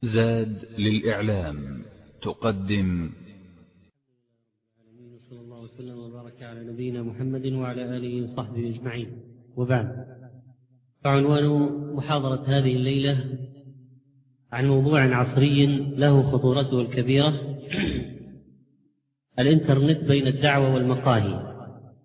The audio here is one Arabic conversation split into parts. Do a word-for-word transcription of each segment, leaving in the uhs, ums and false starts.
زاد للإعلام تقدم. صلى الله وسلم وبارك على نبينا محمد وعلى آله وصحبه أجمعين، وبعد، فعنوان محاضرة هذه الليلة عن موضوع عصري له خطورته الكبيرة: الإنترنت بين الدعوة والمقاهي.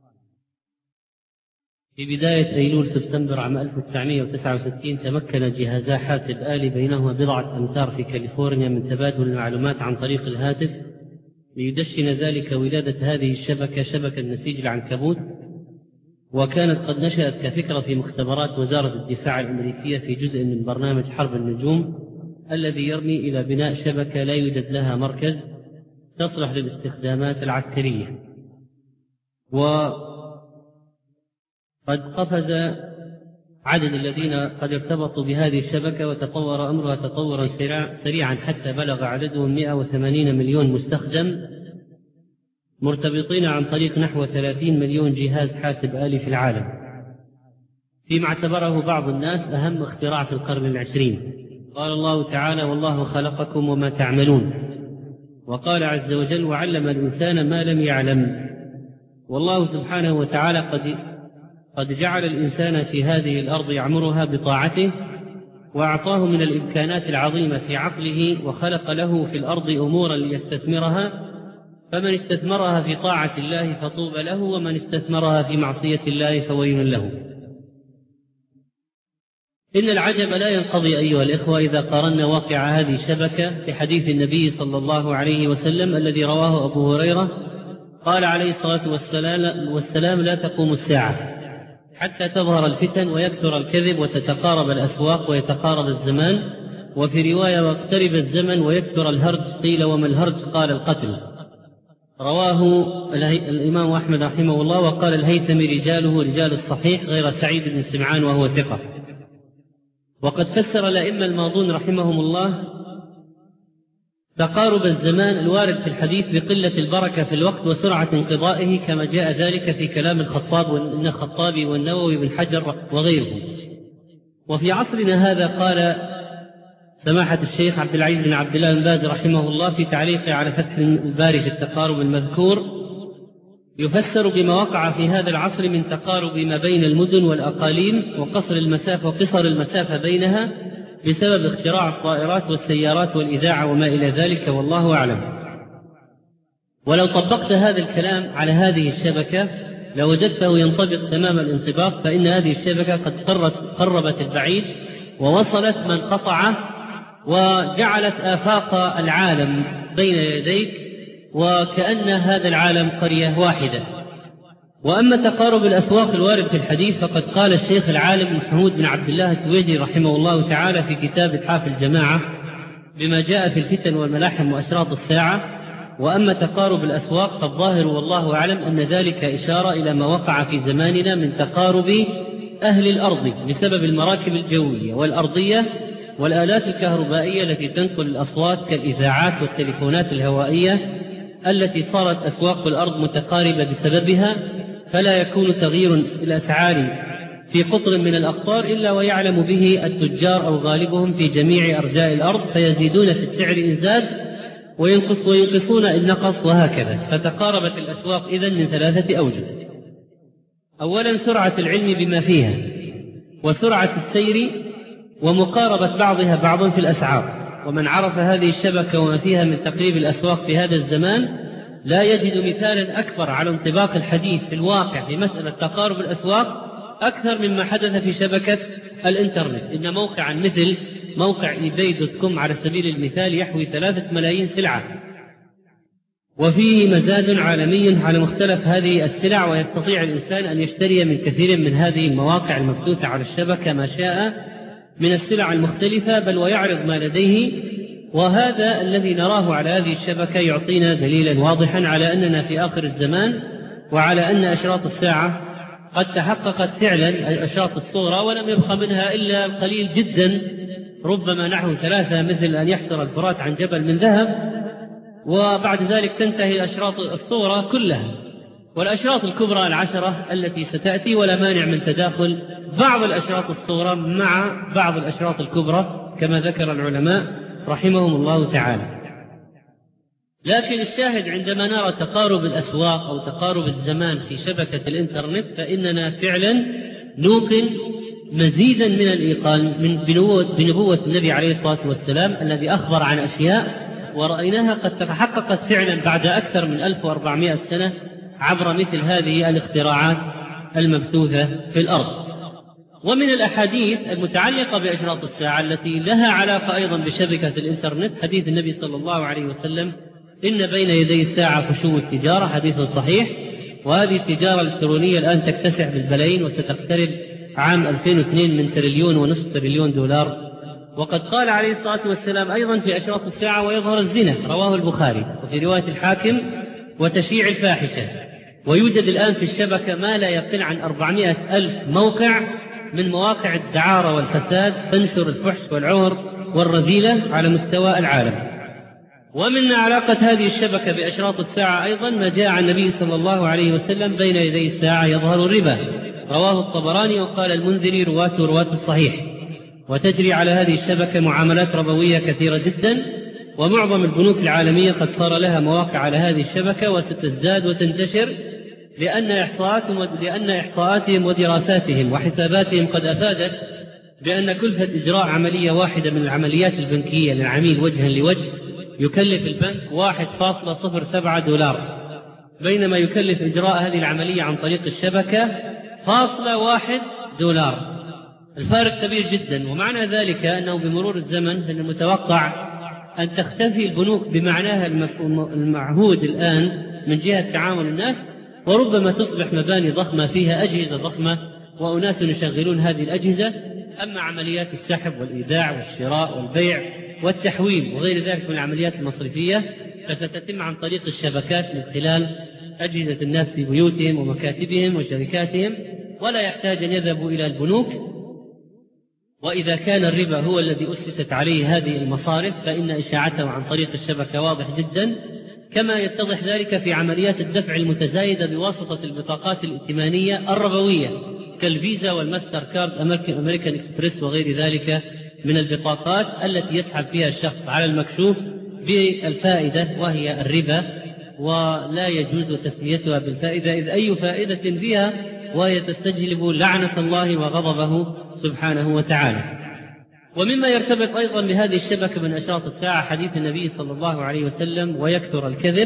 في بداية أيلول سبتمبر عام ألف وتسعمائة وتسعة وستين تمكن جهازا حاسب آلي بينهما بضعة أمتار في كاليفورنيا من تبادل المعلومات عن طريق الهاتف، ليدشن ذلك ولادة هذه الشبكة، شبكة نسيج العنكبوت، وكانت قد نشأت كفكرة في مختبرات وزارة الدفاع الأمريكية في جزء من برنامج حرب النجوم الذي يرمي إلى بناء شبكة لا يوجد لها مركز تصلح للاستخدامات العسكرية. وقد قفز عدد الذين قد ارتبطوا بهذه الشبكة، وتطور أمرها تطورا سريعا حتى بلغ عددهم مئة وثمانين مليون مستخدم مرتبطين عن طريق نحو ثلاثين مليون جهاز حاسب آلي في العالم، فيما اعتبره بعض الناس أهم اختراع في القرن العشرين. قال الله تعالى: والله خلقكم وما تعملون. وقال عز وجل: وعلم الإنسان ما لم يعلم. والله سبحانه وتعالى قد قد جعل الإنسان في هذه الأرض يعمرها بطاعته، وأعطاه من الإمكانات العظيمة في عقله، وخلق له في الأرض أمورا ليستثمرها، فمن استثمرها في طاعة الله فطوبى له، ومن استثمرها في معصية الله فويل له. إن العجب لا ينقضي أيها الإخوة إذا قارنا واقع هذه الشبكة بحديث النبي صلى الله عليه وسلم الذي رواه أبو هريرة، قال عليه الصلاة والسلام: لا تقوم الساعة حتى تظهر الفتن ويكثر الكذب وتتقارب الأسواق ويتقارب الزمان، وفي رواية: واقترب الزمن ويكثر الهرج. قيل: وما الهرج؟ قال: القتل. رواه الإمام أحمد رحمه الله. وقال الهيثمي: رجاله رجال الصحيح غير سعيد بن سمعان وهو ثقة. وقد فسر الأئمة الماضون رحمهم الله تقارب الزمان الوارد في الحديث بقلة البركة في الوقت وسرعة انقضائه، كما جاء ذلك في كلام الخطاب والخطابي والنووي بن حجر وغيرهم. وفي عصرنا هذا قال سماحة الشيخ عبد العزيز بن عبد الله بن باز رحمه الله في تعليقه على فتح الباري في التقارب المذكور: يفسر بما وقع في هذا العصر من تقارب ما بين المدن والأقاليم وقصر المسافة وقصر المسافة بينها بسبب اختراع الطائرات والسيارات والإذاعة وما إلى ذلك، والله أعلم. ولو طبقت هذا الكلام على هذه الشبكة لوجدته ينطبق تمام الانطباق، فإن هذه الشبكة قد قربت البعيد ووصلت من قطعه، وجعلت آفاق العالم بين يديك، وكأن هذا العالم قرية واحدة. وأما تقارب الأسواق الوارد في الحديث فقد قال الشيخ العالم محمود بن عبد الله التويجري رحمه الله تعالى في كتاب إتحاف الجماعة بما جاء في الفتن والملاحم وأشراط الساعة: وأما تقارب الأسواق فالظاهر والله أعلم أن ذلك إشارة إلى ما وقع في زماننا من تقارب أهل الأرض بسبب المراكب الجوية والأرضية والآلات الكهربائية التي تنقل الأصوات كالإذاعات والتليفونات الهوائية، التي صارت أسواق الأرض متقاربة بسببها، فلا يكون تغيير الأسعار في قطر من الأقطار إلا ويعلم به التجار أو غالبهم في جميع أرجاء الأرض، فيزيدون في السعر إن زاد وينقص وينقصون إن نقص، وهكذا. فتقاربت الأسواق إذن من ثلاثة أوجه: أولا سرعة العلم بما فيها، وسرعة السير، ومقاربة بعضها بعضا في الأسعار. ومن عرف هذه الشبكة وما فيها من تقريب الأسواق في هذا الزمان لا يجد مثالا أكبر على انطباق الحديث في الواقع في مسألة تقارب الأسواق أكثر مما حدث في شبكة الإنترنت. إن موقعا مثل موقع إيباي دوت كوم على سبيل المثال يحوي ثلاثة ملايين سلعة، وفيه مزاد عالمي على مختلف هذه السلع، ويستطيع الإنسان أن يشتري من كثير من هذه المواقع المبثوثة على الشبكة ما شاء من السلع المختلفة، بل ويعرض ما لديه. وهذا الذي نراه على هذه الشبكة يعطينا دليلا واضحا على أننا في آخر الزمان، وعلى أن أشراط الساعة قد تحققت فعلا، الأشراط الصغرى، ولم يبقى منها إلا قليل جدا، ربما نحو ثلاثة، مثل أن يحصر الفرات عن جبل من ذهب، وبعد ذلك تنتهي الأشراط الصغرى كلها. والأشراط الكبرى العشرة التي ستأتي، ولا مانع من تداخل بعض الأشراط الصغرى مع بعض الأشراط الكبرى كما ذكر العلماء رحمهم الله تعالى. لكن الشاهد عندما نرى تقارب الأسواق أو تقارب الزمان في شبكة الإنترنت فإننا فعلا نوقن مزيدا من الإيقان من بنبوة, بنبوة النبي عليه الصلاة والسلام الذي أخبر عن أشياء ورأيناها قد تحققت فعلا بعد أكثر من ألف وأربعمائة سنة عبر مثل هذه الاختراعات المبثوثة في الأرض. ومن الأحاديث المتعلقة بأشراط الساعة التي لها علاقة أيضا بشبكة الإنترنت حديث النبي صلى الله عليه وسلم: إن بين يدي الساعة فشو التجارة، حديث صحيح. وهذه التجارة الإلكترونية الآن تكتسح بالبلايين وستقترب عام ألفين واثنين من تريليون ونصف تريليون دولار. وقد قال عليه الصلاة والسلام أيضا في أشراط الساعة: ويظهر الزنا، رواه البخاري. وفي رواية الحاكم: وتشيع الفاحشة. ويوجد الآن في الشبكة ما لا يقل عن أربعمائة ألف موقع من مواقع الدعارة والفساد تنشر الفحش والعور والرذيلة على مستوى العالم. ومن علاقة هذه الشبكة بأشراط الساعة أيضا ما جاء عن النبي صلى الله عليه وسلم: بين يدي الساعة يظهر الربا، رواه الطبراني. وقال المنذري: رواة رواة الصحيح. وتجري على هذه الشبكة معاملات ربوية كثيرة جدا، ومعظم البنوك العالمية قد صار لها مواقع على هذه الشبكة وستزداد وتنتشر، لأن إحصاءاتهم لأن إحصاءاتهم ودراساتهم وحساباتهم قد أفادت بأن كلفة إجراء عملية واحدة من العمليات البنكية للعميل وجها لوجه يكلف البنك واحد فاصلة صفر سبعة دولار، بينما يكلف إجراء هذه العملية عن طريق الشبكة فاصلة واحد دولار. الفارق كبير جدا. ومعنى ذلك أنه بمرور الزمن من المتوقع أن تختفي البنوك بمعناها المعهود الآن من جهة تعامل الناس، وربما تصبح مباني ضخمة فيها أجهزة ضخمة وأناس يشغلون هذه الأجهزة. أما عمليات السحب والإيداع والشراء والبيع والتحويل وغير ذلك من العمليات المصرفية فستتم عن طريق الشبكات من خلال أجهزة الناس في بيوتهم ومكاتبهم وشركاتهم، ولا يحتاج أن يذهبوا إلى البنوك. وإذا كان الربا هو الذي أسست عليه هذه المصارف فإن إشاعته عن طريق الشبكة واضح جدا، كما يتضح ذلك في عمليات الدفع المتزايدة بواسطة البطاقات الائتمانية الربوية كالفيزا والماستر كارد أمريكان إكسبريس وغير ذلك من البطاقات التي يسحب فيها الشخص على المكشوف بالفائدة وهي الربا، ولا يجوز تسميتها بالفائدة إذ أي فائدة فيها وهي تستجلب لعنة الله وغضبه سبحانه وتعالى. ومما يرتبط أيضا بهذه الشبكة من أشراط الساعة حديث النبي صلى الله عليه وسلم: ويكثر الكذب.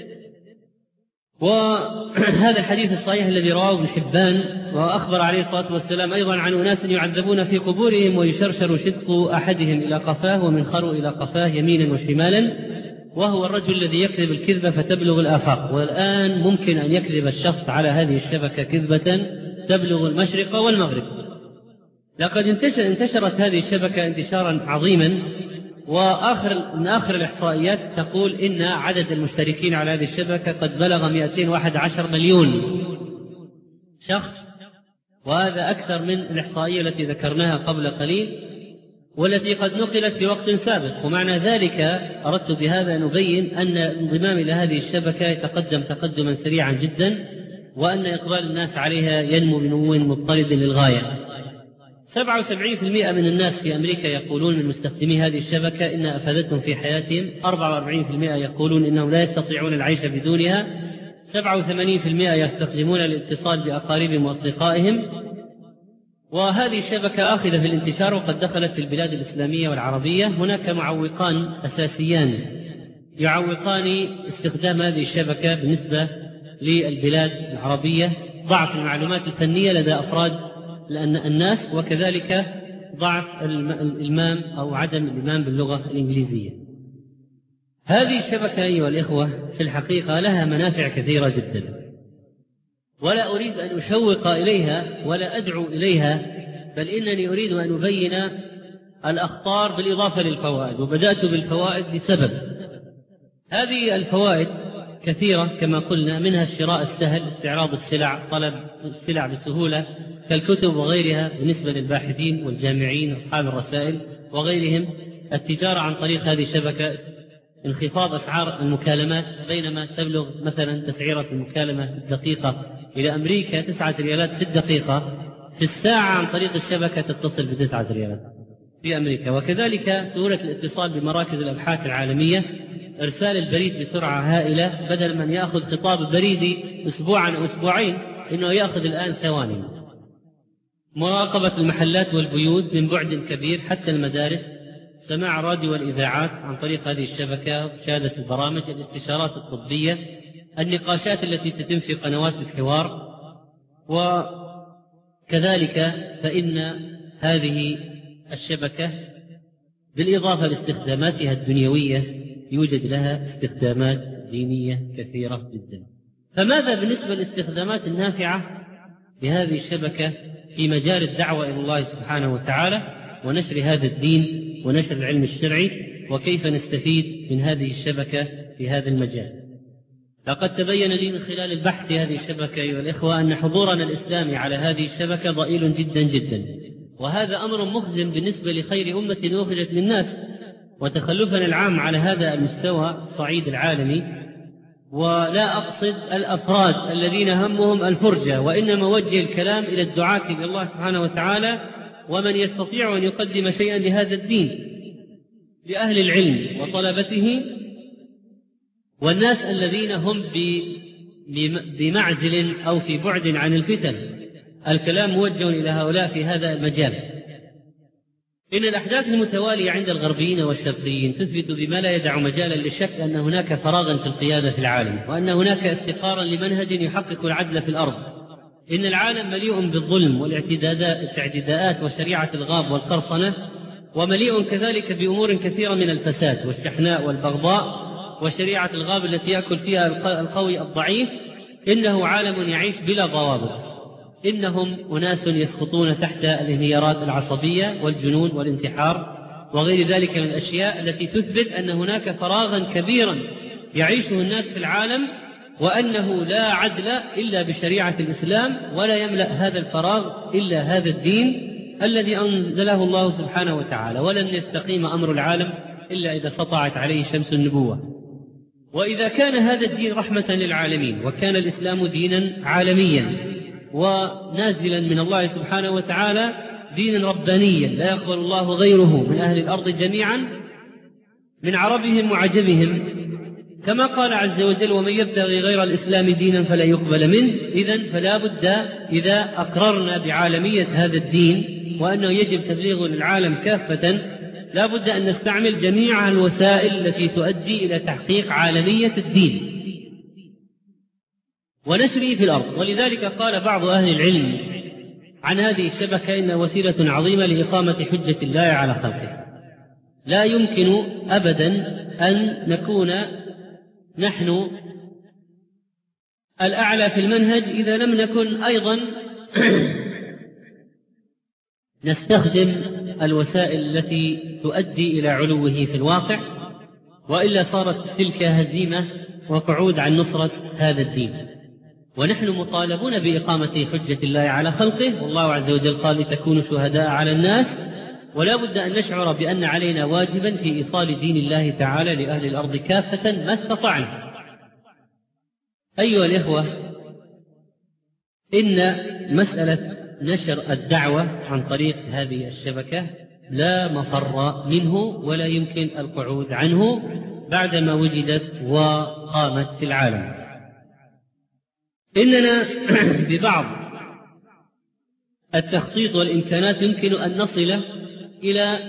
وهذا الحديث الصحيح الذي رواه ابن حبان، وأخبر عليه الصلاة والسلام أيضا عن أناس يعذبون في قبورهم ويشرشر شدق أحدهم إلى قفاه ومنخر إلى قفاه يمينا وشمالا، وهو الرجل الذي يكذب الكذبة فتبلغ الآفاق. والآن ممكن أن يكذب الشخص على هذه الشبكة كذبة تبلغ المشرق والمغرب. لقد انتشرت هذه الشبكة انتشارا عظيما، وآخر من آخر الإحصائيات تقول إن عدد المشتركين على هذه الشبكة قد بلغ مئتين وأحد عشر مليون شخص، وهذا أكثر من الإحصائية التي ذكرناها قبل قليل والتي قد نقلت في وقت سابق. ومعنى ذلك أردت بهذا أن أبين أن الانضمام إلى هذه الشبكة يتقدم تقدما سريعا جدا، وأن إقبال الناس عليها ينمو بنمو مضطرد للغاية. سبعة وسبعين بالمئة من الناس في أمريكا يقولون من مستخدمي هذه الشبكة إنها أفادتهم في حياتهم، أربعة وأربعين بالمئة يقولون إنهم لا يستطيعون العيش بدونها، سبعة وثمانين بالمئة يستخدمون الاتصال بأقاربهم وأصدقائهم. وهذه الشبكة آخذة في الانتشار وقد دخلت في البلاد الإسلامية والعربية. هناك معوقان أساسيان يعوقان استخدام هذه الشبكة بالنسبة للبلاد العربية: ضعف المعلومات الفنية لدى أفراد لأن الناس، وكذلك ضعف الإلمام أو عدم الإلمام باللغة الإنجليزية. هذه الشبكة أيها الإخوة في الحقيقة لها منافع كثيرة جدا، ولا أريد أن أشوق إليها ولا أدعو إليها، بل إنني أريد أن أبين الأخطار بالإضافة للفوائد. وبدأت بالفوائد لسبب: هذه الفوائد كثيرة كما قلنا، منها الشراء السهل، استعراض السلع، طلب السلع بسهولة كالكتب وغيرها بالنسبة للباحثين والجامعين وأصحاب الرسائل وغيرهم، التجارة عن طريق هذه الشبكة، انخفاض أسعار المكالمات، بينما تبلغ مثلا تسعيرة المكالمة الدقيقة إلى أمريكا تسعة ريالات في الدقيقة، في الساعة عن طريق الشبكة تتصل بتسعة ريالات. في أمريكا. وكذلك سهولة الاتصال بمراكز الأبحاث العالمية، إرسال البريد بسرعة هائلة، بدل من يأخذ خطاب بريدي أسبوعا أو أسبوعين إنه يأخذ الآن ثواني. مراقبة المحلات والبيوت من بعد كبير، حتى المدارس، سماع راديو والإذاعات عن طريق هذه الشبكة، مشاهدة البرامج، الاستشارات الطبية، النقاشات التي تتم في قنوات الحوار. وكذلك فإن هذه الشبكة بالإضافة لاستخداماتها الدنيوية يوجد لها استخدامات دينية كثيرة جدا. فماذا بالنسبة للاستخدامات النافعة بهذه الشبكة في مجال الدعوة إلى الله سبحانه وتعالى ونشر هذا الدين ونشر العلم الشرعي، وكيف نستفيد من هذه الشبكة في هذا المجال؟ لقد تبين لي من خلال البحث في هذه الشبكة أيها الإخوة أن حضورنا الإسلامي على هذه الشبكة ضئيل جدا جدا، وهذا أمر مخزن بالنسبة لخير أمة أخرجت للناس، وتخلفنا العام على هذا المستوى الصعيد العالمي. ولا أقصد الأفراد الذين همهم الفرجة، وإنما وجه الكلام إلى الدعاة إلى الله سبحانه وتعالى، ومن يستطيع أن يقدم شيئا لهذا الدين، لأهل العلم وطلبته، والناس الذين هم بمعزل أو في بعد عن الفتن. الكلام موجه إلى هؤلاء في هذا المجال. إن الأحداث المتوالية عند الغربيين والشرقيين تثبت بما لا يدع مجالا للشك أن هناك فراغا في القيادة في العالم، وأن هناك افتقارا لمنهج يحقق العدل في الأرض. إن العالم مليء بالظلم والاعتداءات وشريعة الغاب والقرصنة، ومليء كذلك بأمور كثيرة من الفساد والشحناء والبغضاء وشريعة الغاب التي يأكل فيها القوي الضعيف. إنه عالم يعيش بلا ضوابط. إنهم أناس يسقطون تحت الانهيارات العصبية والجنون والانتحار وغير ذلك من الأشياء التي تثبت أن هناك فراغا كبيرا يعيشه الناس في العالم، وأنه لا عدل إلا بشريعة الإسلام، ولا يملأ هذا الفراغ إلا هذا الدين الذي أنزله الله سبحانه وتعالى. ولن يستقيم أمر العالم إلا إذا سطعت عليه شمس النبوة. وإذا كان هذا الدين رحمة للعالمين، وكان الإسلام دينا عالميا ونازلا من الله سبحانه وتعالى، دينا ربانيا لا يقبل الله غيره من أهل الأرض جميعا، من عربهم وعجمهم، كما قال عز وجل: ومن يبتغي غير الإسلام دينا فلا يقبل منه. إذن فلا بد إذا أقررنا بعالمية هذا الدين وأنه يجب تبليغه للعالم كافة، لا بد أن نستعمل جميع الوسائل التي تؤدي إلى تحقيق عالمية الدين ونشره في الأرض. ولذلك قال بعض أهل العلم عن هذه الشبكة: إن وسيلة عظيمة لإقامة حجة الله على خلقه. لا يمكن أبدا أن نكون نحن الأعلى في المنهج إذا لم نكن أيضا نستخدم الوسائل التي تؤدي إلى علوه في الواقع، وإلا صارت تلك هزيمة وقعود عن نصرة هذا الدين. ونحن مطالبون بإقامة حجة الله على خلقه، والله عز وجل قال: لتكونوا شهداء على الناس. ولا بد أن نشعر بأن علينا واجبا في إيصال دين الله تعالى لأهل الأرض كافة ما استطعنا. أيها الإخوة، إن مسألة نشر الدعوة عن طريق هذه الشبكة لا مفر منه ولا يمكن القعود عنه بعدما وجدت وقامت في العالم. إننا ببعض التخطيط والإمكانات يمكن أن نصل إلى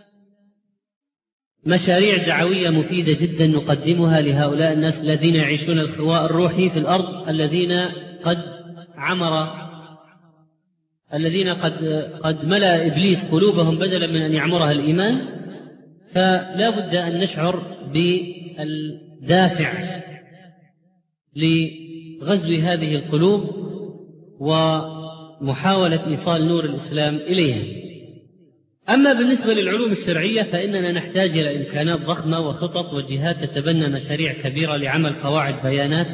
مشاريع دعوية مفيدة جدا نقدمها لهؤلاء الناس الذين يعيشون الخواء الروحي في الأرض، الذين قد عمر الذين قد قد ملأ إبليس قلوبهم بدلا من أن يعمرها الإيمان. فلا بد أن نشعر بالدافع لغزو هذه القلوب ومحاولة إيصال نور الإسلام إليها. أما بالنسبة للعلوم الشرعية فإننا نحتاج إلى إمكانات ضخمة وخطط وجهات تتبنى مشاريع كبيرة لعمل قواعد بيانات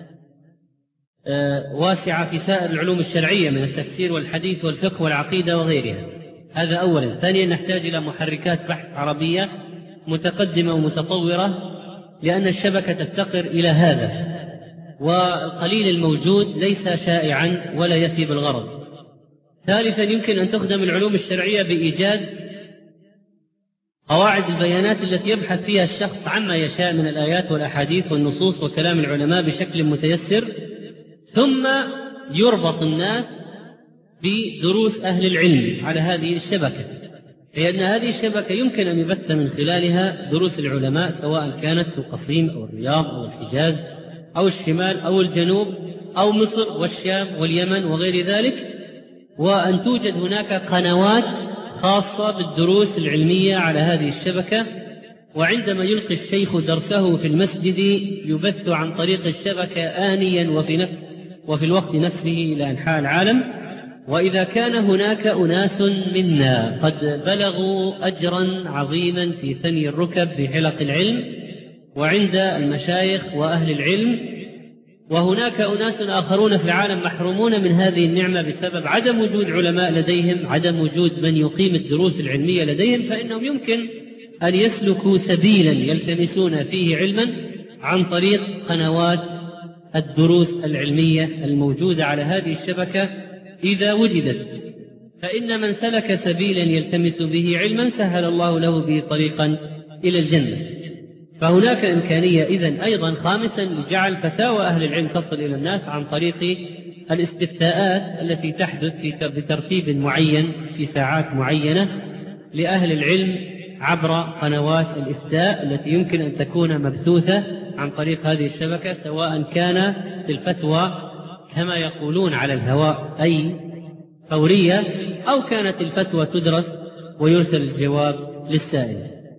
واسعة في سائر العلوم الشرعية من التفسير والحديث والفقه والعقيدة وغيرها. هذا أولا. ثانيا، نحتاج إلى محركات بحث عربية متقدمة ومتطورة، لأن الشبكة تفتقر إلى هذا، والقليل الموجود ليس شائعا ولا يفي بالغرض. ثالثا، يمكن أن تخدم العلوم الشرعية بإيجاد قواعد البيانات التي يبحث فيها الشخص عما يشاء من الآيات والأحاديث والنصوص وكلام العلماء بشكل متيسر، ثم يربط الناس بدروس أهل العلم على هذه الشبكة، لأن هذه الشبكة يمكن أن يبث من خلالها دروس العلماء، سواء كانت في القصيم أو الرياض أو الحجاز أو الشمال أو الجنوب أو مصر والشام واليمن وغير ذلك، وأن توجد هناك قنوات خاصة بالدروس العلمية على هذه الشبكة. وعندما يلقي الشيخ درسه في المسجد يبث عن طريق الشبكة آنيا وفي نفس وفي الوقت نفسه إلى أنحاء العالم. وإذا كان هناك أناس منا قد بلغوا أجرا عظيما في ثني الركب في حلق العلم وعند المشايخ وأهل العلم، وهناك أناس آخرون في العالم محرومون من هذه النعمة بسبب عدم وجود علماء لديهم، عدم وجود من يقيم الدروس العلمية لديهم، فإنهم يمكن أن يسلكوا سبيلا يلتمسون فيه علما عن طريق قنوات الدروس العلمية الموجودة على هذه الشبكة إذا وجدت. فإن من سلك سبيلا يلتمس به علما سهل الله له به طريقا إلى الجنة. فهناك إمكانية إذن أيضا خامسا لجعل فتاوى أهل العلم تصل إلى الناس عن طريق الاستفتاءات التي تحدث بترتيب معين في ساعات معينة لأهل العلم عبر قنوات الإفتاء التي يمكن أن تكون مبثوثة عن طريق هذه الشبكة، سواء كان الفتوى كما يقولون على الهواء أي فورية، أو كانت الفتوى تدرس ويرسل الجواب للسائل.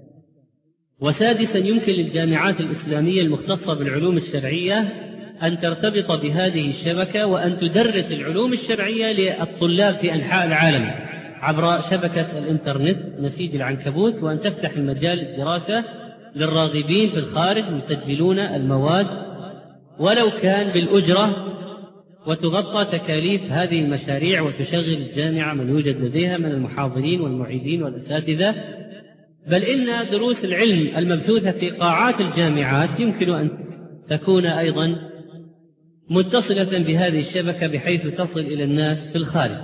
وسادسا يمكن للجامعات الإسلامية المختصة بالعلوم الشرعية أن ترتبط بهذه الشبكة وأن تدرس العلوم الشرعية للطلاب في أنحاء العالم عبر شبكة الإنترنت نسيج العنكبوت، وأن تفتح المجال للدراسة للراغبين في الخارج يسجلون المواد ولو كان بالأجرة، وتغطى تكاليف هذه المشاريع وتشغل الجامعة من يوجد لديها من المحاضرين والمعيدين والأساتذة. بل إن دروس العلم المبثوثة في قاعات الجامعات يمكن أن تكون أيضا متصلة بهذه الشبكة بحيث تصل إلى الناس في الخارج.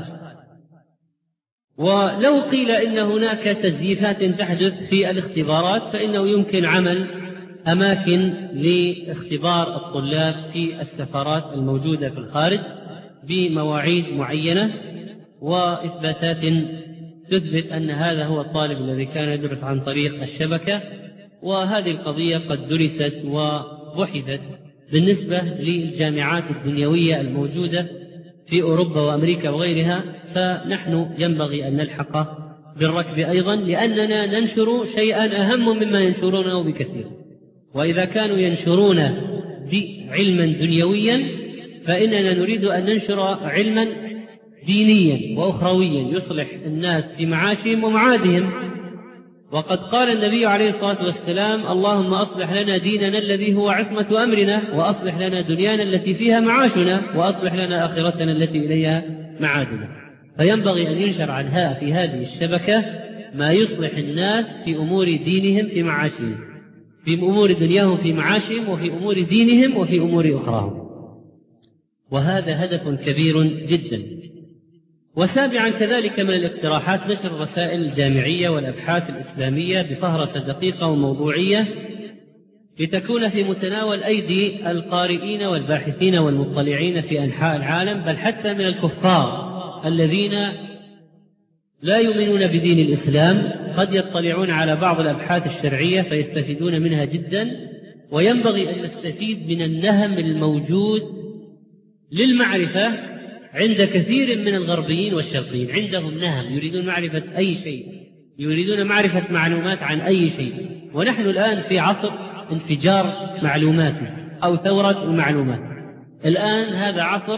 ولو قيل إن هناك تزييفات تحدث في الاختبارات فإنه يمكن عمل أماكن لاختبار الطلاب في السفارات الموجودة في الخارج بمواعيد معينة وإثباتات تثبت أن هذا هو الطالب الذي كان يدرس عن طريق الشبكة. وهذه القضية قد درست وبحثت بالنسبة للجامعات الدنيوية الموجودة في أوروبا وأمريكا وغيرها، فنحن ينبغي أن نلحق بالركب أيضا، لأننا ننشر شيئا أهم مما ينشرونه بكثير. وإذا كانوا ينشرون علما دنيويا فإننا نريد أن ننشر علما دينيا وأخرويا يصلح الناس في معاشهم ومعادهم. وقد قال النبي عليه الصلاة والسلام: اللهم أصلح لنا ديننا الذي هو عصمة أمرنا، وأصلح لنا دنيانا التي فيها معاشنا، وأصلح لنا آخرتنا التي إليها معادنا. فينبغي أن ينشر عنها في هذه الشبكة ما يصلح الناس في أمور دينهم في معاشهم، في أمور دنياهم في معاشهم، وفي أمور دينهم وفي أمور أخراهم. وهذا هدف كبير جدا. وسابعا كذلك من الاقتراحات نشر الرسائل الجامعية والأبحاث الإسلامية بفهرسة دقيقة وموضوعية لتكون في متناول أيدي القارئين والباحثين والمطلعين في أنحاء العالم، بل حتى من الكفار الذين لا يؤمنون بدين الإسلام قد يطلعون على بعض الأبحاث الشرعية فيستفيدون منها جدا. وينبغي أن نستفيد من النهم الموجود للمعرفة عند كثير من الغربيين والشرقيين. عندهم نهم، يريدون معرفة أي شيء، يريدون معرفة معلومات عن أي شيء. ونحن الآن في عصر انفجار معلوماتي أو ثورة المعلومات. الآن هذا عصر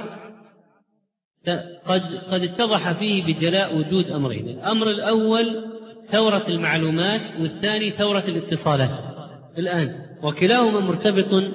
قد قد اتضح فيه بجلاء وجود أمرين: الأمر الأول ثورة المعلومات، والثاني ثورة الاتصالات الآن، وكلاهما مرتبط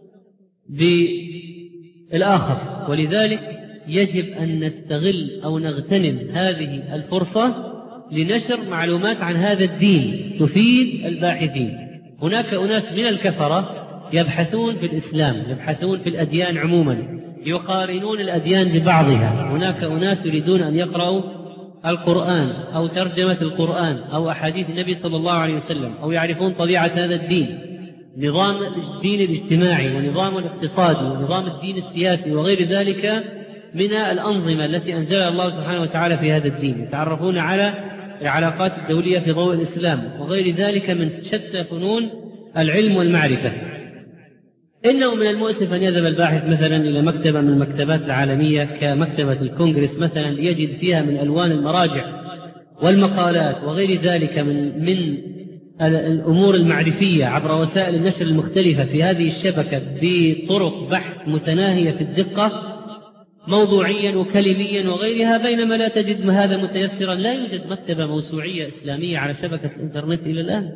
بالآخر. ولذلك يجب أن نستغل أو نغتنم هذه الفرصة لنشر معلومات عن هذا الدين تفيد الباحثين. هناك أناس من الكفرة يبحثون في الإسلام، يبحثون في الأديان عموما، يقارنون الأديان ببعضها. هناك أناس يريدون أن يقرأوا القرآن أو ترجمة القرآن أو أحاديث النبي صلى الله عليه وسلم، أو يعرفون طبيعة هذا الدين، نظام الدين الاجتماعي ونظام الاقتصادي ونظام الدين السياسي وغير ذلك من الأنظمة التي أنزلها الله سبحانه وتعالى في هذا الدين، يتعرفون على العلاقات الدولية في ضوء الإسلام وغير ذلك من شتى فنون العلم والمعرفة. إنه من المؤسف أن يذهب الباحث مثلا إلى مكتبة من المكتبات العالمية كمكتبة الكونغرس مثلا ليجد فيها من ألوان المراجع والمقالات وغير ذلك من من الأمور المعرفية عبر وسائل النشر المختلفة في هذه الشبكة بطرق بحث متناهية في الدقة موضوعيا وكلميا وغيرها، بينما لا تجد هذا متيسرا. لا يوجد مكتبة موسوعية إسلامية على شبكة الإنترنت إلى الآن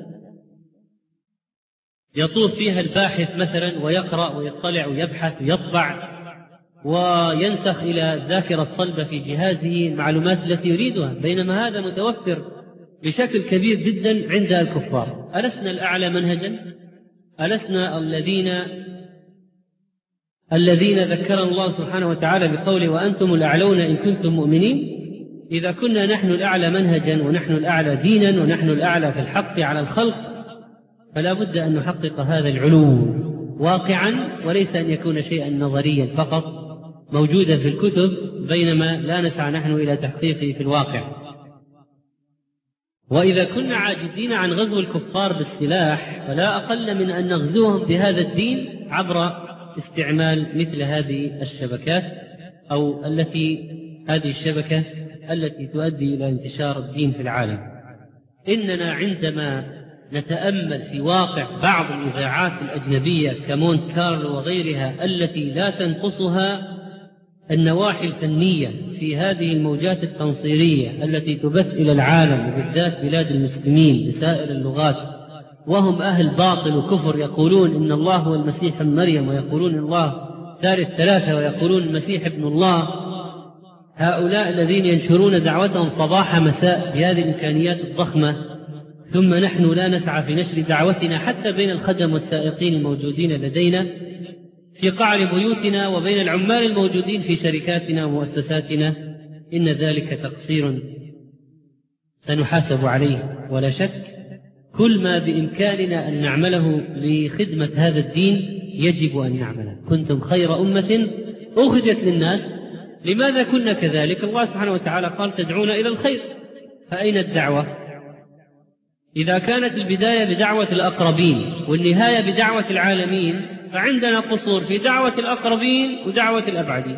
يطوف فيها الباحث مثلا ويقرأ ويطلع ويبحث ويطبع وينسخ إلى الذاكرة الصلبة في جهازه المعلومات التي يريدها، بينما هذا متوفر بشكل كبير جدا عند الكفار. ألسنا الأعلى منهجا؟ ألسنا الذين الذين ذكرنا الله سبحانه وتعالى بقوله وأنتم الأعلون إن كنتم مؤمنين؟ إذا كنا نحن الأعلى منهجا ونحن الأعلى دينا ونحن الأعلى في الحق على الخلق، فلا بد أن نحقق هذا العلو واقعا، وليس أن يكون شيئا نظريا فقط موجودا في الكتب بينما لا نسعى نحن إلى تحقيقه في الواقع. وإذا كنا عاجزين عن غزو الكفار بالسلاح فلا أقل من أن نغزوهم بهذا الدين عبر استعمال مثل هذه الشبكات أو التي هذه الشبكة التي تؤدي إلى انتشار الدين في العالم. إننا عندما نتأمل في واقع بعض الإذاعات الأجنبية كمونت كارلو وغيرها التي لا تنقصها النواحي الفنية في هذه الموجات التنصيرية التي تبث إلى العالم وبالذات بلاد المسلمين بسائر اللغات، وهم أهل باطل وكفر، يقولون إن الله هو المسيح ابن مريم ويقولون إن الله ثالث ثلاثة ويقولون المسيح ابن الله. هؤلاء الذين ينشرون دعوتهم صباح مساء بهذه الإمكانيات الضخمة، ثم نحن لا نسعى في نشر دعوتنا حتى بين الخدم والسائقين الموجودين لدينا في قعر بيوتنا وبين العمال الموجودين في شركاتنا ومؤسساتنا. إن ذلك تقصير سنحاسب عليه ولا شك. كل ما بإمكاننا أن نعمله لخدمة هذا الدين يجب أن نعمله. كنتم خير أمة أخرجت للناس. لماذا كنا كذلك؟ الله سبحانه وتعالى قال تدعون إلى الخير، فأين الدعوة؟ إذا كانت البداية بدعوة الأقربين والنهاية بدعوة العالمين فعندنا قصور في دعوة الأقربين ودعوة الأبعدين.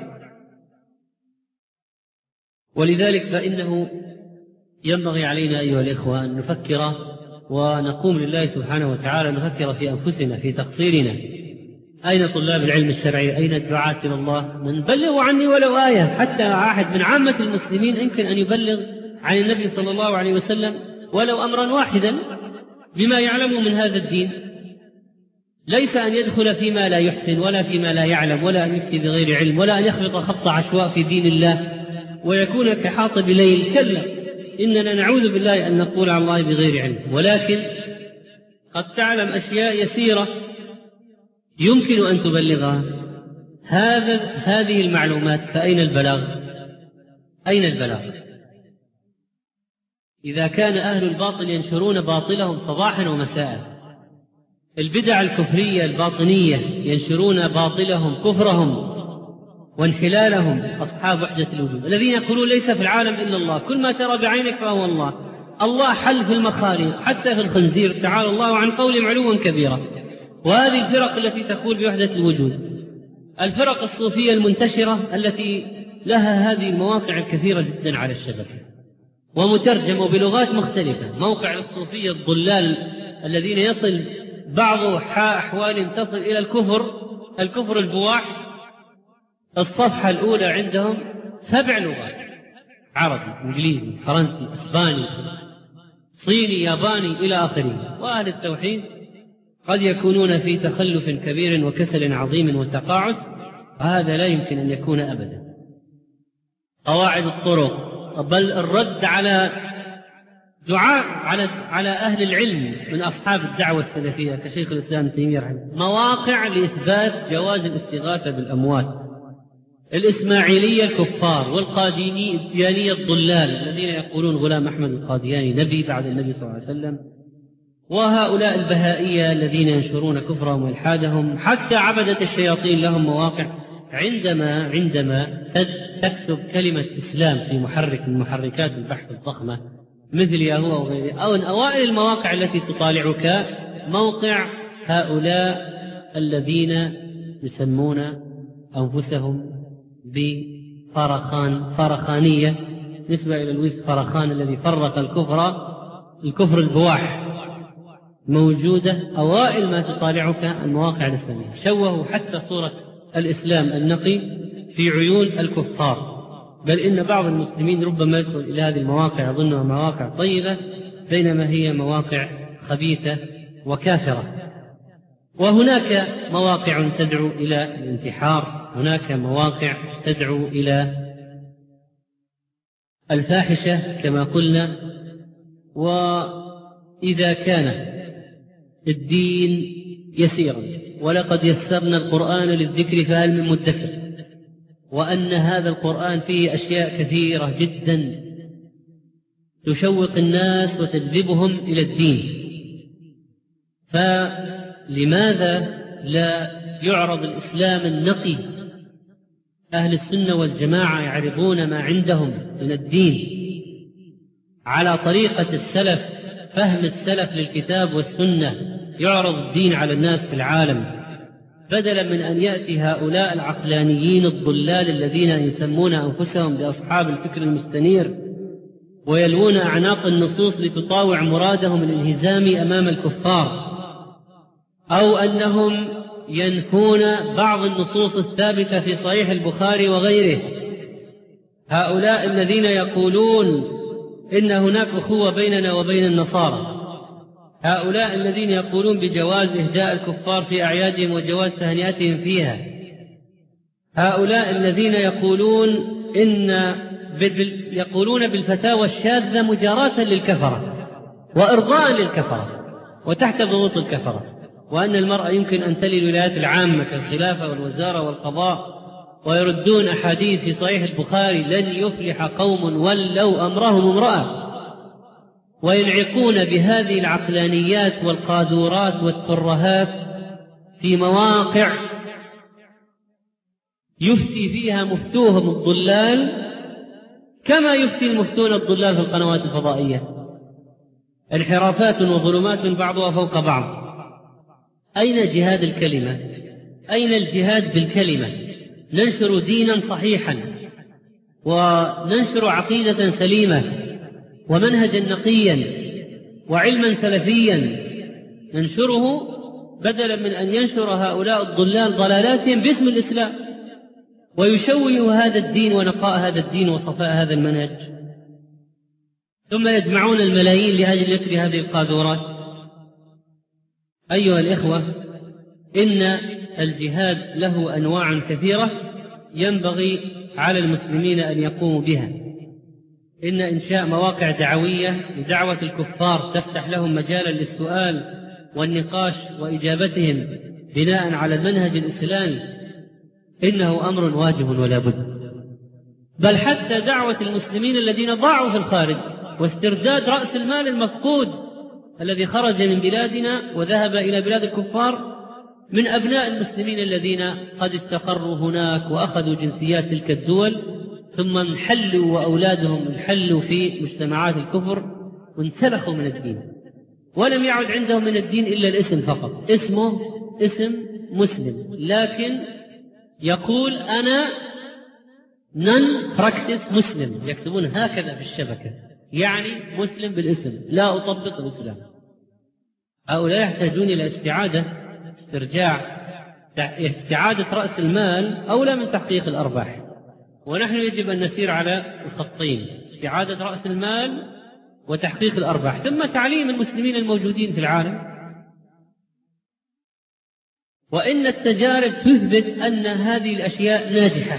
ولذلك فإنه ينبغي علينا أيها الإخوة أن نفكر ونقوم لله سبحانه وتعالى، نفكر في أنفسنا في تقصيرنا. أين طلاب العلم الشرعي؟ أين الدعاة إلى الله؟ من بلغوا عني ولو آية. حتى أحد من عامة المسلمين يمكن أن يبلغ عن النبي صلى الله عليه وسلم ولو أمرا واحدا بما يعلم من هذا الدين. ليس أن يدخل فيما لا يحسن ولا فيما لا يعلم ولا أن يفتي بغير علم ولا أن يخلط خبط عشواء في دين الله ويكون كحاطب ليل. كلا، إننا نعوذ بالله أن نقول على الله بغير علم، ولكن قد تعلم أشياء يسيرة يمكن أن تبلغها. هذا هذه المعلومات فأين البلاغ؟ أين البلاغ؟ إذا كان أهل الباطل ينشرون باطلهم صباحا ومساء، البدع الكفرية الباطنية ينشرون باطلهم كفرهم وانحلالهم أصحاب وحدة الوجود الذين يقولون ليس في العالم إلا الله، كل ما ترى بعينك فهو الله. الله حل في المخاليق حتى في الخنزير، تعالى الله عن قولهم علوا كبيرا. وهذه الفرق التي تقول بوحدة الوجود، الفرق الصوفية المنتشرة التي لها هذه المواقع الكثيرة جدا على الشبكة ومترجمة بلغات مختلفة. موقع الصوفية الضلال الذين يصل بعض أحوال تصل إلى الكفر، الكفر البواح. الصفحة الأولى عندهم سبع لغات: عربي، إنجليزي، فرنسي، إسباني، صيني، ياباني إلى آخره. وأهل التوحيد قد يكونون في تخلف كبير وكسل عظيم وتقاعس، وهذا لا يمكن أن يكون أبدا. قواعد الطرق، بل الرد على دعاء على على أهل العلم من أصحاب الدعوة السلفية كشيخ الإسلام ابن تيمية رحمه الله، مواقع لإثبات جواز الاستغاثة بالأموات الإسماعيلية الكفار، والقاديانية الضلال الذين يقولون غلام أحمد القادياني نبي بعد النبي صلى الله عليه وسلم، وهؤلاء البهائية الذين ينشرون كفرهم وإلحادهم، حتى عبدة الشياطين لهم مواقع. عندما عندما تكتب كلمة إسلام في محرك من محركات البحث الضخمة مثل ياهو أو غيره، أو من أوائل المواقع التي تطالعك موقع هؤلاء الذين يسمون أنفسهم بفرخان، فرخانية نسبة إلى لويس فرخان الذي فرق الكفر، الكفر البواح، موجودة أوائل ما تطالعك المواقع الإسلامية. شوهوا حتى صورة الإسلام النقي في عيون الكفار، بل إن بعض المسلمين ربما يدخل إلى هذه المواقع يظنها مواقع طيبة بينما هي مواقع خبيثة وكافرة. وهناك مواقع تدعو إلى الانتحار، هناك مواقع تدعو إلى الفاحشة كما قلنا. وإذا كان الدين يسيرا ولقد يسرنا القرآن للذكر فهل من مدكر، وأن هذا القرآن فيه أشياء كثيرة جدا تشوق الناس وتجذبهم إلى الدين، فلماذا لا يعرض الإسلام النقي؟ أهل السنة والجماعة يعرضون ما عندهم من الدين على طريقة السلف، فهم السلف للكتاب والسنة، يعرض الدين على الناس في العالم، بدلا من أن يأتي هؤلاء العقلانيين الضلال الذين يسمون أنفسهم بأصحاب الفكر المستنير ويلوون أعناق النصوص لتطاوع مرادهم الانهزامي أمام الكفار، أو أنهم ينفون بعض النصوص الثابتة في صحيح البخاري وغيره. هؤلاء الذين يقولون إن هناك أخوة بيننا وبين النصارى، هؤلاء الذين يقولون بجواز إهداء الكفار في أعيادهم وجواز تهنئتهم فيها، هؤلاء الذين يقولون إن يقولون بالفتاوى الشاذة مجاراة للكفرة وإرضاء للكفرة وتحت ضغوط الكفرة، وأن المرأة يمكن أن تلي الولايات العامة كالخلافة والوزارة والقضاء، ويردون أحاديث في صحيح البخاري لن يفلح قوم ولوا أمرهم امرأة، وينعقون بهذه العقلانيات والقاذورات والترهات في مواقع يفتي فيها مفتوهم الضلال كما يفتي المفتون الضلال في القنوات الفضائية، انحرافات وظلمات بعضها فوق بعض. أين جهاد الكلمة؟ أين الجهاد بالكلمة؟ ننشر دينا صحيحا وننشر عقيدة سليمة ومنهجا نقيا وعلما سلفيا ننشره، بدلا من أن ينشر هؤلاء الضلال ضلالاتهم باسم الإسلام ويشوه هذا الدين ونقاء هذا الدين وصفاء هذا المنهج، ثم يجمعون الملايين لأجل نشر هذه القاذورات. أيها الإخوة، إن الجهاد له أنواع كثيرة ينبغي على المسلمين أن يقوموا بها. إن إنشاء مواقع دعوية لدعوة الكفار تفتح لهم مجالا للسؤال والنقاش وإجابتهم بناء على المنهج الإسلامي إنه أمر واجب ولا بد. بل حتى دعوة المسلمين الذين ضاعوا في الخارج واسترداد رأس المال المفقود الذي خرج من بلادنا وذهب إلى بلاد الكفار من أبناء المسلمين الذين قد استقروا هناك وأخذوا جنسيات تلك الدول، ثم انحلوا وأولادهم انحلوا في مجتمعات الكفر وانسلخوا من الدين، ولم يعد عندهم من الدين إلا الاسم فقط، اسمه اسم مسلم، لكن يقول أنا non practice مسلم، يكتبون هكذا في الشبكة، يعني مسلم بالاسم لا أطبق الإسلام. هؤلاء يحتاجون إلى استعادة استرجاع استعادة رأس المال أولى من تحقيق الأرباح، ونحن يجب أن نسير على الخطين: استعادة رأس المال وتحقيق الأرباح، ثم تعليم المسلمين الموجودين في العالم. وإن التجارب تثبت أن هذه الأشياء ناجحة.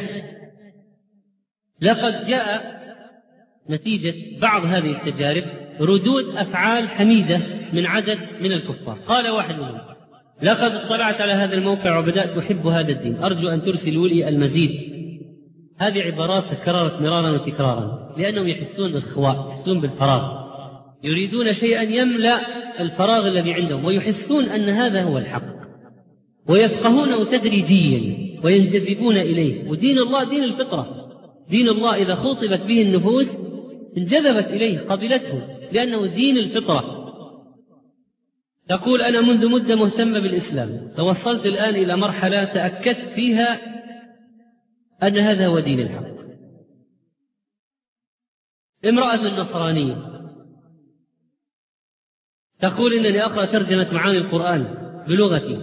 لقد جاء نتيجة بعض هذه التجارب ردود أفعال حميدة من عدد من الكفار. قال واحد منهم: لقد اطلعت على هذا الموقع وبدأت أحب هذا الدين، أرجو أن ترسلوا لي المزيد. هذه عبارات تكررت مرارا وتكرارا لأنهم يحسون بالخواء، يحسون بالفراغ، يريدون شيئا يملأ الفراغ الذي عندهم، ويحسون أن هذا هو الحق، ويفقهونه تدريجيا وينجذبون إليه. ودين الله دين الفطرة، دين الله إذا خطبت به النفوس انجذبت إليه، قبلته، لأنه دين الفطرة. تقول أنا منذ مدة مهتمة بالإسلام، توصلت الآن إلى مرحلة تأكدت فيها أن هذا هو دين الحق. امرأة نصرانية تقول إنني أقرأ ترجمة معاني القرآن بلغتي،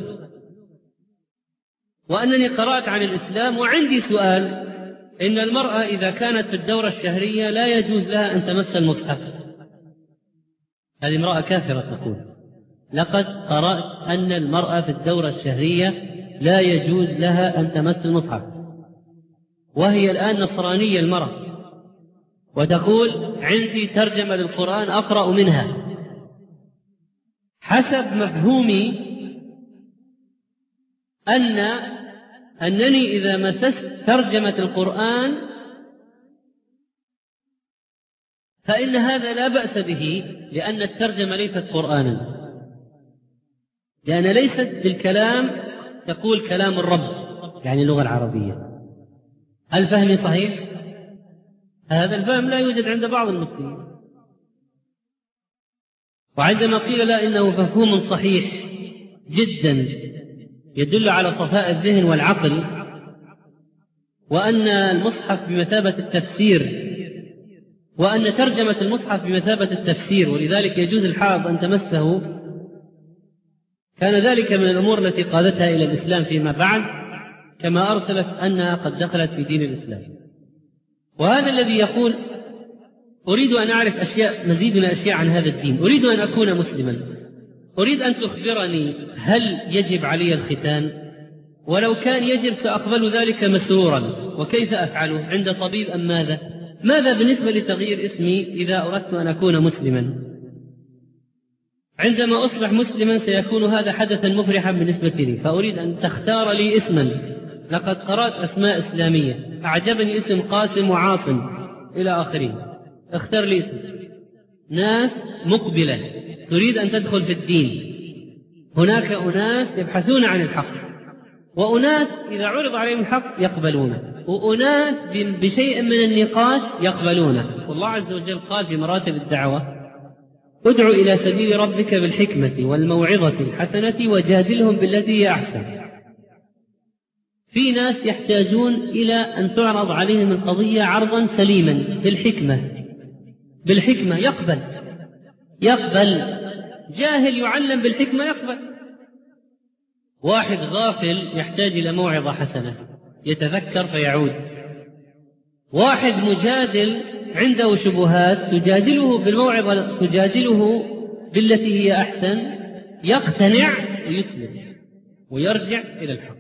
وأنني قرأت عن الإسلام وعندي سؤال: إن المرأة إذا كانت في الدورة الشهرية لا يجوز لها أن تمس المصحف. هذه امرأة كافرة تقول: لقد قرأت أن المرأة في الدورة الشهرية لا يجوز لها أن تمس المصحف، وهي الآن نصرانية المرأة، وتقول عندي ترجمة للقرآن أقرأ منها. حسب مفهومي أن أنني إذا مسست ترجمة القرآن فإن هذا لا بأس به، لأن الترجمة ليست قرآنا، لأن ليست بالكلام، تقول كلام الرب، يعني اللغة العربية. هل فهمي صحيح؟ هذا الفهم لا يوجد عند بعض المسلمين. وعندما قيل لا إنه مفهوم صحيح جدا يدل على صفاء الذهن والعقل، وأن المصحف بمثابة التفسير، وأن ترجمة المصحف بمثابة التفسير، ولذلك يجوز الحائض أن تمسه، كان ذلك من الأمور التي قادتها إلى الإسلام فيما بعد، كما أرسلت أنها قد دخلت في دين الإسلام. وهذا الذي يقول أريد أن أعرف أشياء، مزيد من أشياء عن هذا الدين، أريد أن أكون مسلما، أريد أن تخبرني هل يجب علي الختان؟ ولو كان يجب سأقبل ذلك مسرورا، وكيف أفعله؟ عند طبيب أم ماذا؟ ماذا بالنسبة لتغيير اسمي إذا أردت أن أكون مسلما؟ عندما أصبح مسلما سيكون هذا حدثا مفرحا بالنسبة لي، فأريد أن تختار لي اسما. لقد قرأت أسماء إسلامية، أعجبني اسم قاسم وعاصم إلى آخره، اختر لي اسم. ناس مقبلة تريد أن تدخل في الدين، هناك أناس يبحثون عن الحق، وأناس إذا عرض عليهم الحق يقبلونه، وأناس بشيء من النقاش يقبلونه. والله عز وجل قال في مراتب الدعوة: ادع إلى سبيل ربك بالحكمة والموعظة الحسنة وجادلهم بالتي هي أحسن. في ناس يحتاجون إلى أن تعرض عليهم القضية عرضا سليما بالحكمة، بالحكمة يقبل يقبل جاهل يعلم بالحكمة يقبل. واحد غافل يحتاج إلى موعظة حسنة يتذكر فيعود. واحد مجادل عنده شبهات تجادله بالموعظة، تجادله بالتي هي أحسن، يقتنع ويسلم ويرجع إلى الحق.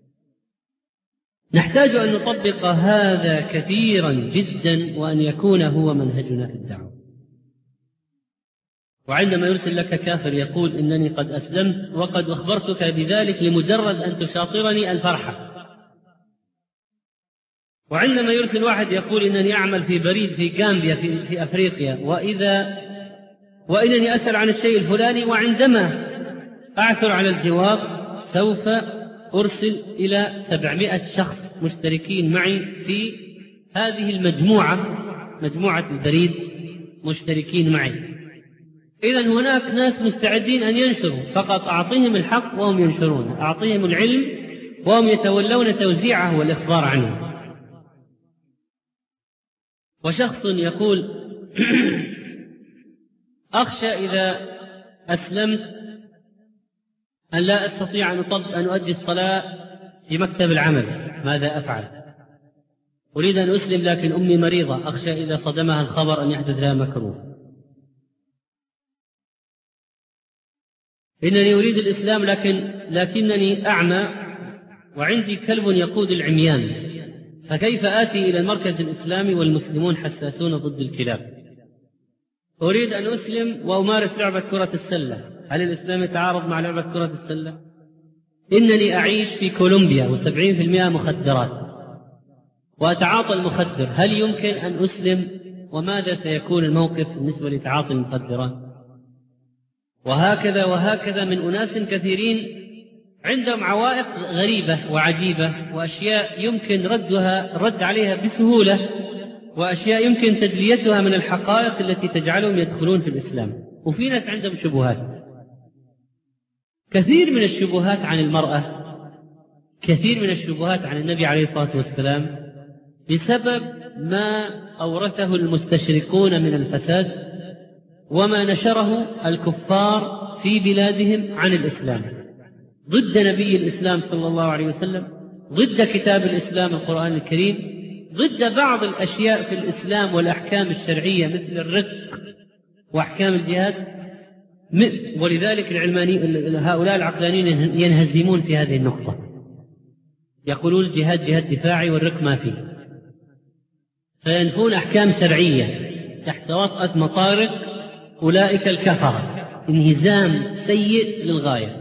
نحتاج أن نطبق هذا كثيرا جدا، وأن يكون هو منهجنا في الدعوة. وعندما يرسل لك كافر يقول إنني قد أسلمت وقد أخبرتك بذلك لمجرد أن تشاطرني الفرحة، وعندما يرسل واحد يقول إنني أعمل في بريد في غامبيا في, في أفريقيا، وإذا وإنني أسأل عن الشيء الفلاني، وعندما أعثر على الجواب سوف أرسل إلى سبعمائة شخص مشتركين معي في هذه المجموعة، مجموعة البريد مشتركين معي. إذن هناك ناس مستعدين أن ينشروا، فقط أعطيهم الحق وهم ينشرون، أعطيهم العلم وهم يتولون توزيعه والإخبار عنه. وشخص يقول أخشى إذا أسلمت أن لا أستطيع أن أؤدي الصلاة في مكتب العمل، ماذا أفعل؟ أريد أن أسلم لكن أمي مريضة، أخشى إذا صدمها الخبر أن يحدث لها مكروه. إنني أريد الإسلام لكن لكنني أعمى وعندي كلب يقود العميان، فكيف آتي إلى المركز الإسلامي والمسلمون حساسون ضد الكلاب؟ أريد أن أسلم وأمارس لعبة كرة السلة، هل الإسلام يتعارض مع لعبة كرة السلة؟ إنني أعيش في كولومبيا وسبعين في المئة مخدرات، وأتعاطى المخدر، هل يمكن أن أسلم؟ وماذا سيكون الموقف بالنسبة لتعاطي المخدرات؟ وهكذا وهكذا من أناس كثيرين عندهم عوائق غريبة وعجيبة، وأشياء يمكن ردها رد عليها بسهولة، وأشياء يمكن تجليتها من الحقائق التي تجعلهم يدخلون في الإسلام. وفي ناس عندهم شبهات، كثير من الشبهات عن المرأة، كثير من الشبهات عن النبي عليه الصلاة والسلام بسبب ما أورثه المستشرقون من الفساد وما نشره الكفار في بلادهم عن الإسلام، ضد نبي الإسلام صلى الله عليه وسلم، ضد كتاب الإسلام القرآن الكريم، ضد بعض الأشياء في الإسلام والأحكام الشرعية مثل الرق وأحكام الجهاد. ولذلك العلماني هؤلاء العقلانيين ينهزمون في هذه النقطة، يقولون الجهاد جهاد دفاعي والرق ما فيه، فينفون أحكام شرعية تحت وطأة مطارق أولئك الكفرة، انهزام سيء للغاية.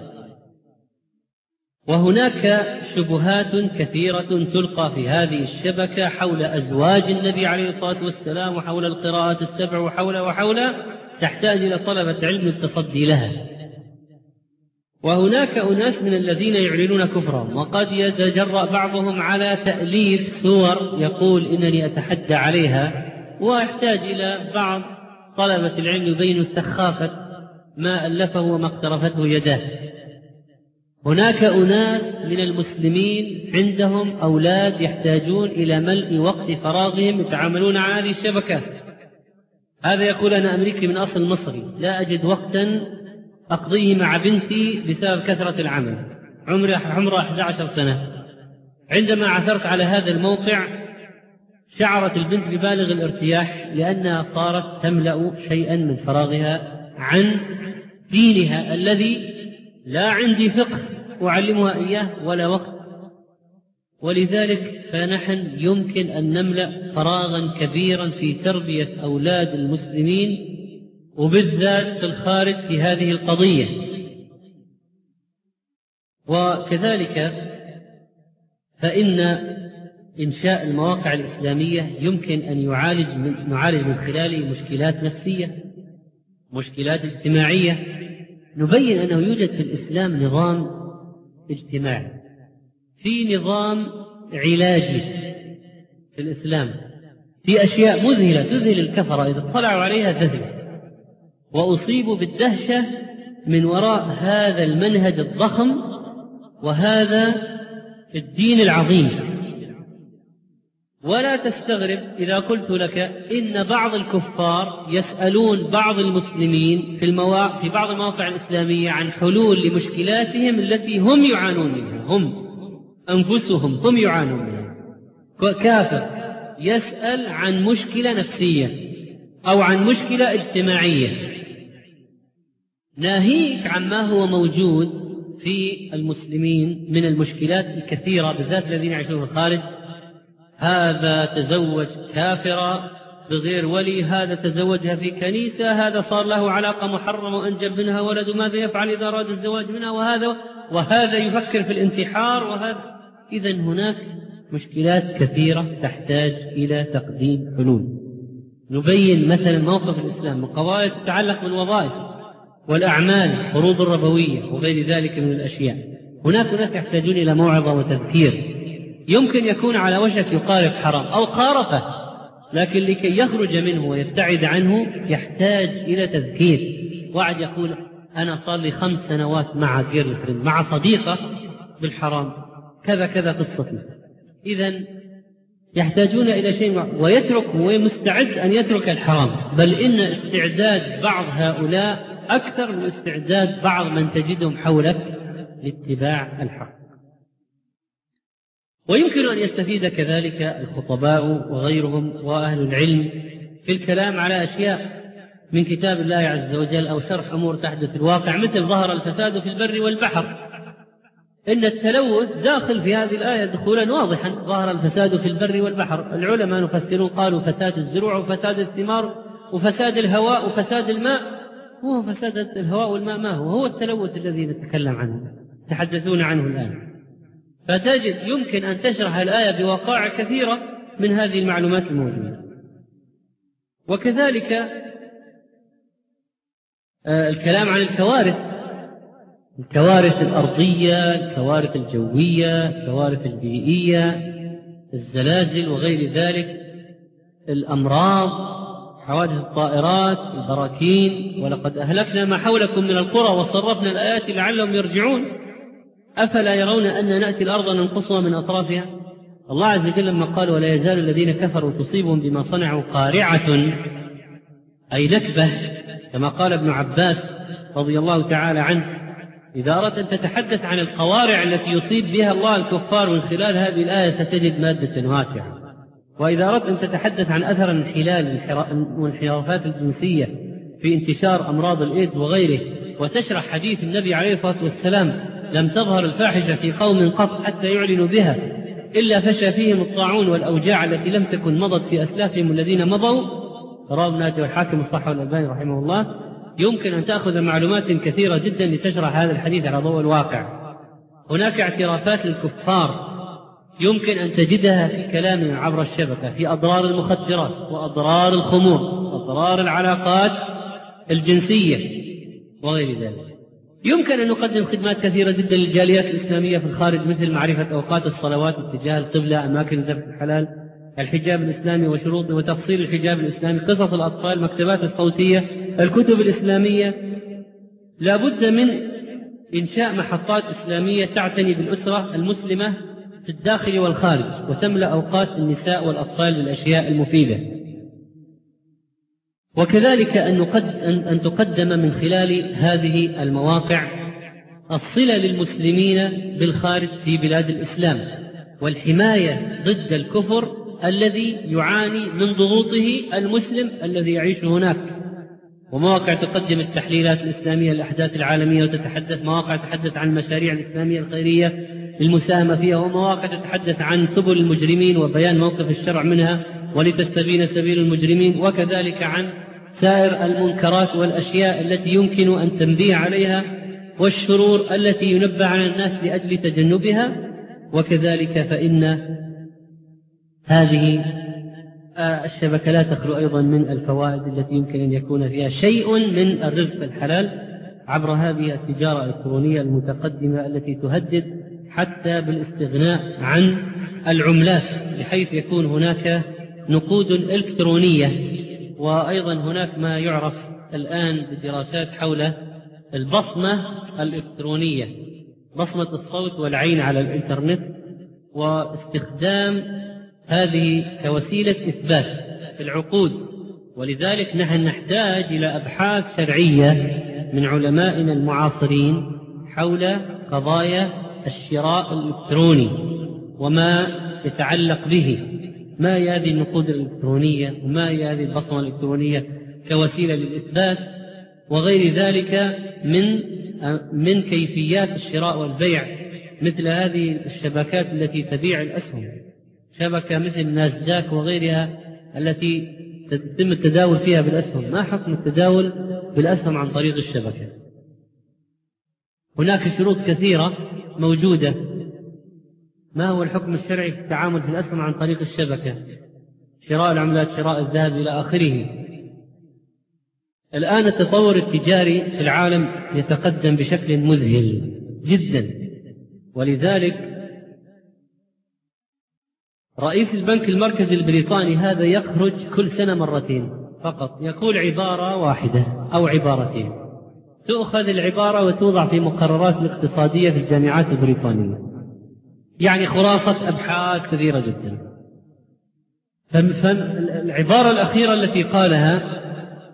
وهناك شبهات كثيرة تلقى في هذه الشبكة حول أزواج النبي عليه الصلاة والسلام وحول القراءات السبع وحول وحول تحتاج إلى طلبة علم التصدي لها. وهناك أناس من الذين يعلنون كفرهم، وقد يتجرأ بعضهم على تأليف سور يقول إنني أتحدى عليها، ويحتاج إلى بعض طلبة العلم يبين سخافة ما ألفه وما اقترفته يداه. هناك أناس من المسلمين عندهم أولاد يحتاجون إلى ملء وقت فراغهم يتعاملون على هذه الشبكة. هذا يقول أنا أمريكي من أصل مصري، لا أجد وقتا أقضيه مع بنتي بسبب كثرة العمل، عمري عمرها أحد عشر سنة. عندما عثرت على هذا الموقع شعرت البنت ببالغ الارتياح لأنها صارت تملأ شيئا من فراغها عن دينها الذي لا عندي فقه أعلمها إياه ولا وقت. ولذلك فنحن يمكن أن نملأ فراغا كبيرا في تربية أولاد المسلمين وبالذات في الخارج في هذه القضية. وكذلك فإن إنشاء المواقع الإسلامية يمكن أن يعالج من نعالج من خلاله مشكلات نفسية، مشكلات اجتماعية، نبين أنه يوجد في الإسلام نظام اجتماعي، في نظام علاجي في الإسلام، في أشياء مذهلة تذهل الكفرة إذا اطلعوا عليها ذهلوا، وأصيبوا بالدهشة من وراء هذا المنهج الضخم وهذا الدين العظيم. ولا تستغرب إذا قلت لك إن بعض الكفار يسألون بعض المسلمين في, المواقع في بعض المواقع الإسلامية عن حلول لمشكلاتهم التي هم يعانون منها، هم أنفسهم هم يعانون منها. كافر يسأل عن مشكلة نفسية أو عن مشكلة اجتماعية، ناهيك عما هو موجود في المسلمين من المشكلات الكثيرة بالذات الذين يعيشون في الخارج. هذا تزوج كافرة بغير ولي، هذا تزوجها في كنيسة، هذا صار له علاقة محرمة وأنجب منها ولد، ماذا يفعل إذا أراد الزواج منها، وهذا وهذا يفكر في الانتحار، وهذا. إذن هناك مشكلات كثيرة تحتاج إلى تقديم حلول. نبين مثلا موقف الإسلام من قضايا تتعلق بالوظائف والأعمال، فروض الربوية وغير ذلك من الأشياء. هناك ناس يحتاجون إلى موعظة وتذكير، يمكن يكون على وشك يقارف حرام أو قارفه، لكن لكي يخرج منه ويبتعد عنه يحتاج إلى تذكير. واحد يقول أنا صار لي خمس سنوات مع جيرل فريند، مع صديقة بالحرام، كذا كذا قصتنا. إذن يحتاجون إلى شيء ويترك، ومستعد أن يترك الحرام، بل إن استعداد بعض هؤلاء أكثر من استعداد بعض من تجدهم حولك لاتباع الحق. ويمكن أن يستفيد كذلك الخطباء وغيرهم وأهل العلم في الكلام على أشياء من كتاب الله عز وجل أو شرح أمور تحدث في الواقع، مثل ظهر الفساد في البر والبحر. إن التلوث داخل في هذه الآية دخولا واضحا، ظهر الفساد في البر والبحر. العلماء نفسرون قالوا فساد الزروع وفساد الثمار وفساد الهواء وفساد الماء. هو فساد الهواء والماء ما هو؟ هو التلوث الذي نتكلم عنه تحدثون عنه الآن. فتجد يمكن أن تشرح الآية بوقائع كثيرة من هذه المعلومات الموجودة. وكذلك الكلام عن الكوارث، الكوارث الأرضية، الكوارث الجوية، الكوارث البيئية، الزلازل وغير ذلك، الأمراض، حوادث الطائرات، البراكين. ولقد أهلكنا ما حولكم من القرى وصرفنا الآيات لعلهم يرجعون أفلا يرون أن نأتي الأرض ننقصها من أطرافها. الله عز وجل لما قال ولا يزال الذين كفروا تصيبهم بما صنعوا قارعة أي نكبة، كما قال ابن عباس رضي الله تعالى عنه إذا أردت أن تتحدث عن القوارع التي يصيب بها الله الكفار من خلال هذه الآية ستجد مادة واسعة. وإذا أردت أن تتحدث عن أثر انحلال والانحرافات الجنسية في انتشار أمراض الإيدز وغيره وتشرح حديث النبي عليه الصلاة والسلام لم تظهر الفاحشة في قوم قط حتى يعلنوا بها إلا فشى فيهم الطاعون والأوجاع التي لم تكن مضت في أسلافهم الذين مضوا، رواه ابن ماجه والحاكم الصحيح والألباني رحمه الله. يمكن أن تأخذ معلومات كثيرة جدا لتشرح هذا الحديث على ضوء الواقع. هناك اعترافات للكفار يمكن أن تجدها في كلامهم عبر الشبكة في أضرار المخدرات وأضرار الخمور وأضرار العلاقات الجنسية وغير ذلك. يمكن أن نقدم خدمات كثيرة جدا للجاليات الإسلامية في الخارج مثل معرفة أوقات الصلوات اتجاه القبلة، أماكن ذبح الحلال، الحجاب الإسلامي وشروطه وتفصيل الحجاب الإسلامي، قصص الأطفال، المكتبات الصوتية، الكتب الإسلامية. لا بد من إنشاء محطات إسلامية تعتني بالأسرة المسلمة في الداخل والخارج وتملأ أوقات النساء والأطفال بالأشياء المفيدة. وكذلك أن, أن تقدم من خلال هذه المواقع الصلة للمسلمين بالخارج في بلاد الإسلام والحماية ضد الكفر الذي يعاني من ضغوطه المسلم الذي يعيش هناك. ومواقع تقدم التحليلات الإسلامية للأحداث العالمية وتتحدث مواقع تتحدث عن المشاريع الإسلامية الخيرية للمساهمة فيها، ومواقع تتحدث عن سبل المجرمين وبيان موقف الشرع منها ولتستبين سبيل المجرمين، وكذلك عن سائر المنكرات والأشياء التي يمكن أن تنبيه عليها والشرور التي ينبه على الناس لأجل تجنبها. وكذلك فإن هذه الشبكة لا تخلو أيضا من الفوائد التي يمكن أن يكون فيها شيء من الرزق الحلال عبر هذه التجارة الإلكترونية المتقدمة التي تهدد حتى بالاستغناء عن العملات، بحيث يكون هناك نقود إلكترونية. وأيضا هناك ما يعرف الآن بدراسات حول البصمة الإلكترونية، بصمة الصوت والعين على الإنترنت، واستخدام هذه كوسيلة إثبات في العقود. ولذلك نحن نحتاج إلى أبحاث شرعية من علمائنا المعاصرين حول قضايا الشراء الإلكتروني وما يتعلق به، ما هي هذه النقود الإلكترونية وما هي هذه البصمة الإلكترونية كوسيلة للإثبات وغير ذلك من من كيفيات الشراء والبيع مثل هذه الشبكات التي تبيع الأسهم، شبكة مثل ناسداك وغيرها التي تتم التداول فيها بالأسهم. ما حكم التداول بالأسهم عن طريق الشبكة؟ هناك شروط كثيرة موجودة. ما هو الحكم الشرعي في التعامل في الأسهم عن طريق الشبكة؟ شراء العملات، شراء الذهب إلى آخره. الآن التطور التجاري في العالم يتقدم بشكل مذهل جدا، ولذلك رئيس البنك المركزي البريطاني هذا يخرج كل سنة مرتين فقط يقول عبارة واحدة أو عبارتين، تؤخذ العبارة وتوضع في مقررات الاقتصادية في الجامعات البريطانية، يعني خلاصة أبحاث كثيرة جدا. فالعبارة الأخيرة التي قالها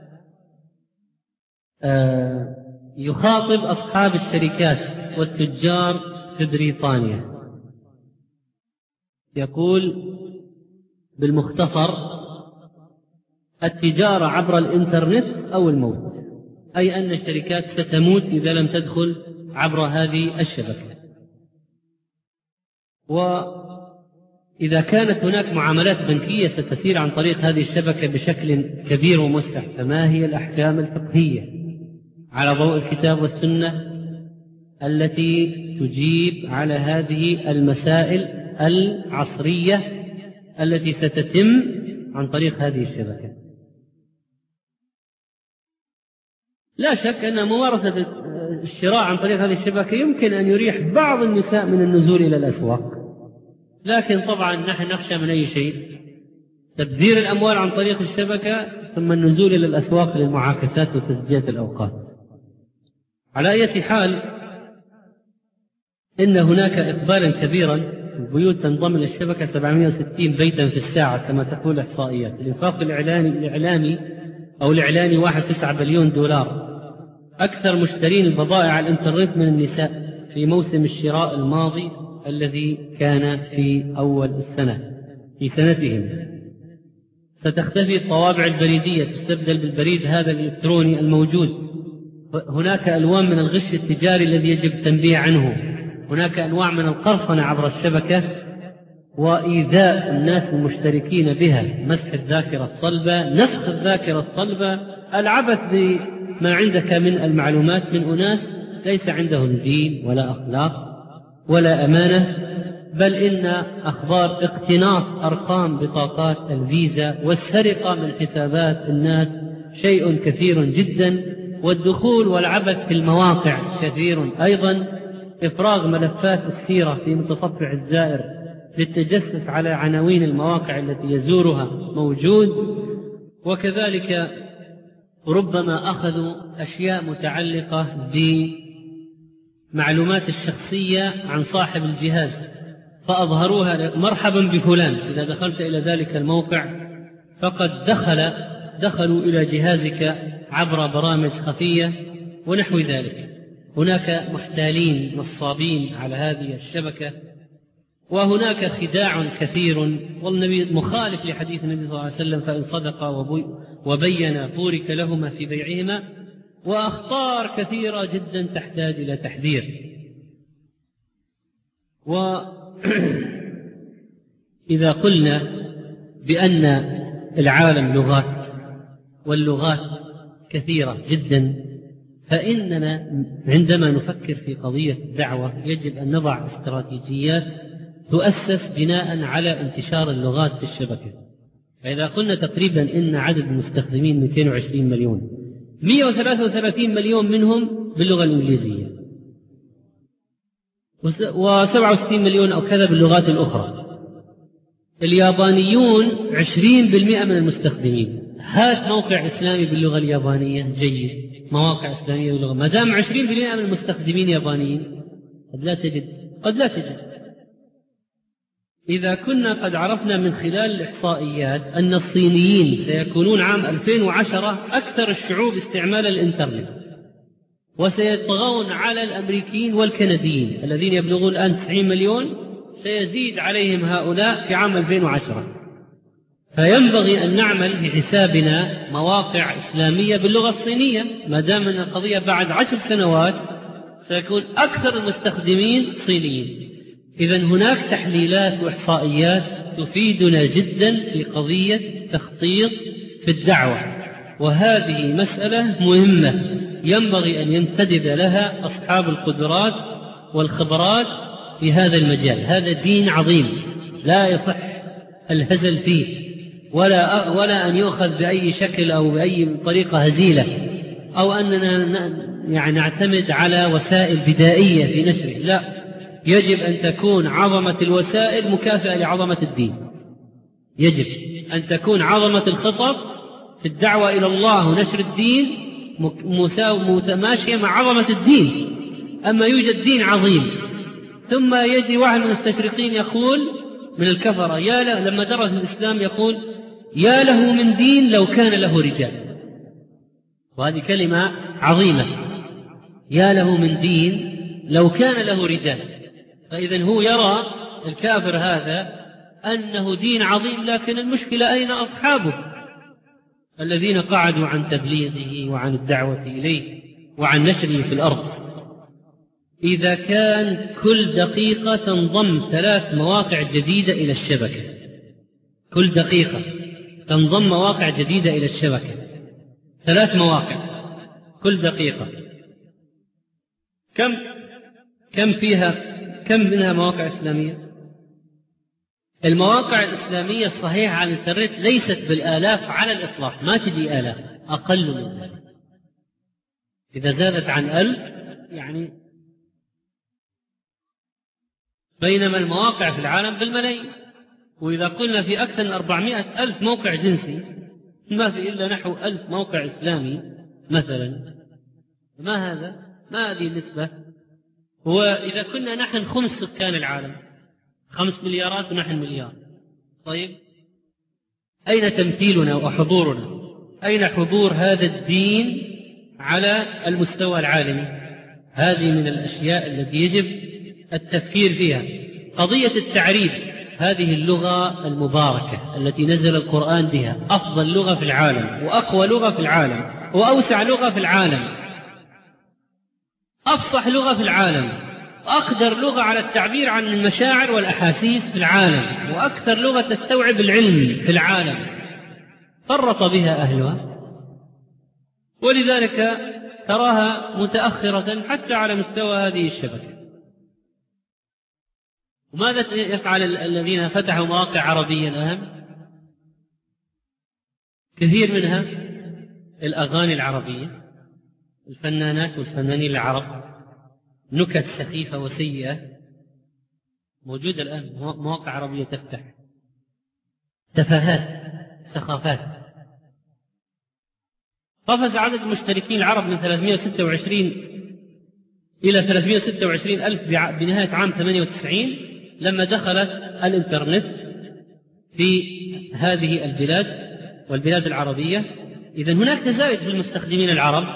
آه يخاطب أصحاب الشركات والتجار في بريطانيا، يقول بالمختصر التجارة عبر الإنترنت أو الموت، أي أن الشركات ستموت إذا لم تدخل عبر هذه الشبكة. وإذا كانت هناك معاملات بنكية ستسير عن طريق هذه الشبكة بشكل كبير وموسع، فما هي الأحكام الفقهية على ضوء الكتاب والسنة التي تجيب على هذه المسائل العصرية التي ستتم عن طريق هذه الشبكة. لا شك أن ممارسة الشراء عن طريق هذه الشبكة يمكن أن يريح بعض النساء من النزول إلى الأسواق، لكن طبعا نحن نخشى من أي شيء تبذير الأموال عن طريق الشبكة ثم النزول إلى الأسواق للمعاكسات وتسجية الأوقات. على أي حال، إن هناك إقبالا كبيرا، البيوت تنضم إلى الشبكة سبعمائة وستين بيتا في الساعة كما تقول الإحصائيات. الإنفاق الإعلاني الإعلامي أو الإعلاني واحد فاصلة تسعة بليون دولار. أكثر مشترين البضائع على الإنترنت من النساء في موسم الشراء الماضي الذي كان في أول السنة في سنتهم. ستختفي الطوابع البريدية، تستبدل بالبريد هذا الإلكتروني الموجود. هناك ألوان من الغش التجاري الذي يجب التنبيه عنه. هناك أنواع من القرصنة عبر الشبكة وإيذاء الناس المشتركين بها، مسح الذاكرة الصلبة، نسخ الذاكرة الصلبة، العبث بما عندك من المعلومات من أناس ليس عندهم دين ولا أخلاق ولا أمانة، بل إن أخبار اقتناص أرقام بطاقات الفيزا والسرقة من حسابات الناس شيء كثير جدا، والدخول والعبث في المواقع كثير أيضا، إفراغ ملفات السيرة في متصفح الزائر للتجسس على عناوين المواقع التي يزورها موجود، وكذلك ربما أخذوا أشياء متعلقة بمعلومات الشخصية عن صاحب الجهاز فأظهروها مرحبا بفلان، إذا دخلت إلى ذلك الموقع فقد دخل دخلوا إلى جهازك عبر برامج خفية ونحو ذلك. هناك محتالين نصابين على هذه الشبكة، وهناك خداع كثير، والنبي مخالف لحديث النبي صلى الله عليه وسلم فإن صدقا وبينا بورك لهما في بيعهما، وأخطار كثيرة جدا تحتاج إلى تحذير. وإذا قلنا بأن العالم لغات واللغات كثيرة جدا، فإننا عندما نفكر في قضية الدعوة يجب أن نضع استراتيجيات تؤسس بناء على انتشار اللغات في الشبكة. فإذا قلنا تقريبا إن عدد المستخدمين مئتين وعشرين مليون، مئة وثلاثة وثلاثين مليون منهم باللغة الإنجليزية، وسبعة وستين مليون أو كذا باللغات الأخرى. اليابانيون عشرين بالمئة من المستخدمين. هات موقع إسلامي باللغة اليابانية جيد، مواقع إسلامية باللغة، ما دام عشرين بالمئة من المستخدمين يابانيين قد لا تجد قد لا تجد إذا كنا قد عرفنا من خلال الإحصائيات أن الصينيين سيكونون عام ألفين وعشرة أكثر الشعوب استعمالا للإنترنت، وسيطغون على الأمريكيين والكنديين الذين يبلغون الآن تسعين مليون، سيزيد عليهم هؤلاء في عام ألفين وعشرة. فينبغي أن نعمل بحسابنا مواقع إسلامية باللغة الصينية، ما دام أن القضية بعد عشر سنوات سيكون أكثر المستخدمين صينيين. إذن هناك تحليلات وإحصائيات تفيدنا جدا في قضية تخطيط في الدعوة، وهذه مسألة مهمة ينبغي أن ينتدب لها أصحاب القدرات والخبرات في هذا المجال. هذا دين عظيم لا يصح الهزل فيه، ولا ولا أن يؤخذ بأي شكل أو بأي طريقة هزيلة، أو أننا يعني نعتمد على وسائل بدائية في نشره. لا، يجب أن تكون عظمة الوسائل مكافئة لعظمة الدين. يجب أن تكون عظمة الخطط في الدعوة إلى الله ونشر الدين متماشية مع عظمة الدين. أما يوجد دين عظيم ثم يجي واحد من المستشرقين يقول من الكفرة يا له، لما درس الإسلام يقول يا له من دين لو كان له رجال، وهذه كلمة عظيمة، يا له من دين لو كان له رجال. فإذا هو يرى الكافر هذا أنه دين عظيم، لكن المشكلة أين أصحابه الذين قعدوا عن تبليغه وعن الدعوة إليه وعن نشره في الأرض. إذا كان كل دقيقة تنضم ثلاث مواقع جديدة إلى الشبكة، كل دقيقة تنضم مواقع جديدة إلى الشبكة، ثلاث مواقع كل دقيقة، كم كم فيها كم منها مواقع إسلامية؟ المواقع الإسلامية الصحيحة على الإنترنت ليست بالآلاف على الإطلاق، ما تجي آلاف، أقل من ذلك. إذا زادت عن ألف يعني، بينما المواقع في العالم بالملايين. وإذا قلنا في أكثر من أربعمائة ألف موقع جنسي، ما في إلا نحو ألف موقع إسلامي مثلا. ما هذا؟ ما هذه النسبة؟ وإذا كنا نحن خمس سكان العالم، خمس مليارات ونحن مليار، طيب أين تمثيلنا وحضورنا؟ أين حضور هذا الدين على المستوى العالمي؟ هذه من الأشياء التي يجب التفكير فيها. قضية التعريب، هذه اللغة المباركة التي نزل القرآن بها، أفضل لغة في العالم وأقوى لغة في العالم وأوسع لغة في العالم، أفصح لغة في العالم، وأقدر لغة على التعبير عن المشاعر والأحاسيس في العالم، وأكثر لغة تستوعب العلم في العالم، فرط بها أهلها، ولذلك تراها متأخرة حتى على مستوى هذه الشبكة. وماذا يفعل الذين فتحوا مواقع عربية الآن؟ كثير منها الأغاني العربية، الفنانات والفنانين العرب، نكت سخيفة وسيئة موجودة الآن، مواقع عربية تفتح، تفاهات، سخافات. قفز عدد المشتركين العرب من ثلاثمائة وستة وعشرين إلى ثلاثمائة وستة وعشرين ألف بنهاية عام ثمانية وتسعين لما دخلت الإنترنت في هذه البلاد والبلاد العربية. إذن هناك تزايد في المستخدمين العرب،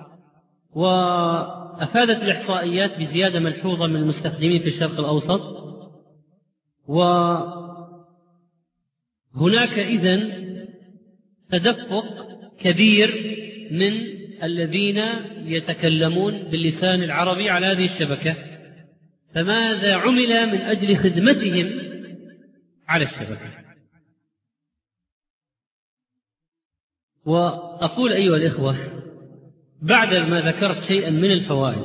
وأفادت الإحصائيات بزيادة ملحوظة من المستخدمين في الشرق الأوسط. وهناك إذن تدفق كبير من الذين يتكلمون باللسان العربي على هذه الشبكة، فماذا عمل من أجل خدمتهم على الشبكة؟ وأقول أيها الإخوة، بعد ما ذكرت شيئا من الفوائد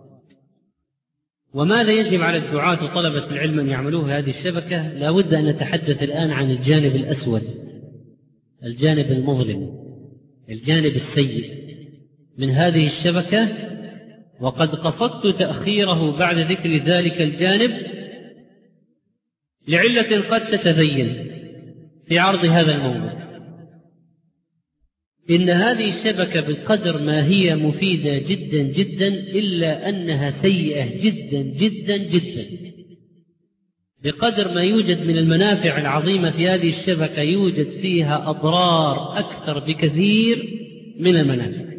وماذا يجب على الدعاة وطلبة العلم أن يعملوه في هذه الشبكة، لا بد أن نتحدث الآن عن الجانب الأسود، الجانب المظلم، الجانب السيء من هذه الشبكة. وقد قصدت تأخيره بعد ذكر ذلك الجانب لعلة قد تتبين في عرض هذا الموضوع. إن هذه الشبكة بقدر ما هي مفيدة جدا جدا، إلا أنها سيئة جدا جدا جدا. بقدر ما يوجد من المنافع العظيمة في هذه الشبكة، يوجد فيها أضرار أكثر بكثير من المنافع.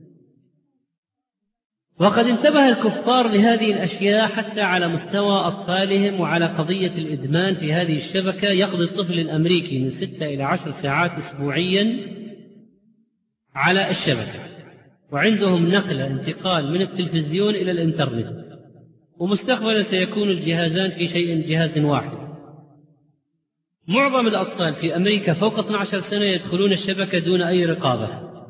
وقد انتبه الكفار لهذه الأشياء حتى على مستوى أطفالهم، وعلى قضية الإدمان في هذه الشبكة. يقضي الطفل الأمريكي من ستة إلى عشر ساعات أسبوعيا على الشبكة، وعندهم نقلة انتقال من التلفزيون إلى الإنترنت، ومستقبلا سيكون الجهازان في شيء جهاز واحد. معظم الأطفال في أمريكا فوق اثنتي عشرة سنة يدخلون الشبكة دون أي رقابة،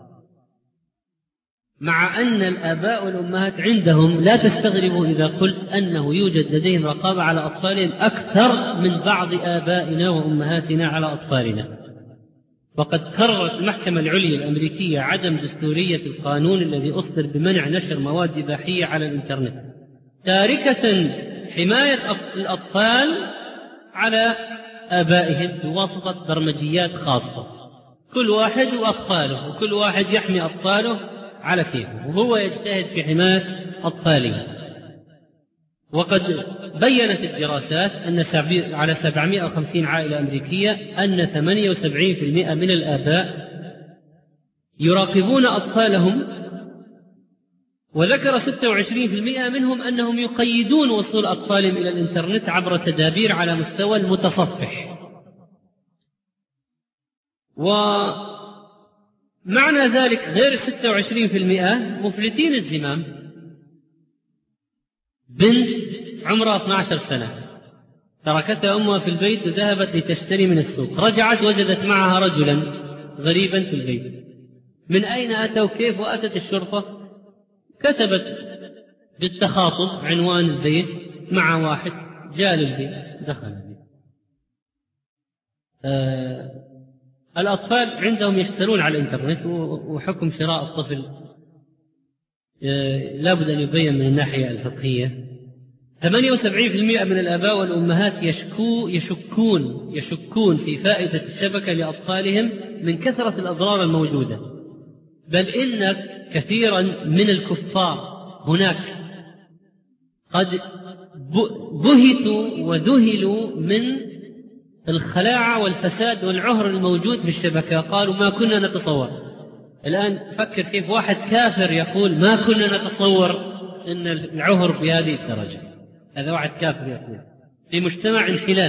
مع أن الآباء والأمهات عندهم لا تستغربوا إذا قلت أنه يوجد لديهم رقابة على أطفالهم أكثر من بعض آبائنا وأمهاتنا على أطفالنا. وقد قررت المحكمة العليا الأمريكية عدم دستورية القانون الذي أصدر بمنع نشر مواد إباحية على الإنترنت، تاركة حماية الأطفال على آبائهم بواسطة برمجيات خاصة، كل واحد وأطفاله، وكل واحد يحمي أطفاله على كيفه، وهو يجتهد في حماية أطفاله. وقد بيّنت الدراسات أن على سبعمائة وخمسين عائلة أمريكية أن ثمانية وسبعين بالمئة من الآباء يراقبون أطفالهم، وذكر ستة وعشرين بالمئة منهم أنهم يقيدون وصول أطفالهم إلى الإنترنت عبر تدابير على مستوى المتصفح. ومعنى ذلك غير ستة وعشرين بالمئة مفلتين الزمام. بنت عمرها اثنتي عشرة سنة تركتها أمها في البيت وذهبت لتشتري من السوق، رجعت وجدت معها رجلا غريبا في البيت. من أين أتوا كيف؟ وأتت الشرطة، كتبت بالتخاطب عنوان البيت مع واحد، جاء للبيت، دخل البيت. آه الأطفال عندهم يشترون على الإنترنت، وحكم شراء الطفل آه لابد أن يبين من الناحية الفقهية. ثمانية وسبعين بالمئة من الآباء والأمهات يشكو يشكون يشكون في فائدة الشبكة لأطفالهم من كثرة الأضرار الموجودة، بل إن كثيرا من الكفار هناك قد بهتوا وذهلوا من الخلاعة والفساد والعهر الموجود في الشبكة، قالوا ما كنا نتصور. الآن فكر كيف واحد كافر يقول ما كنا نتصور أن العهر بهذه الدرجة. هذا واحد كافر يقول في مجتمع انحلال.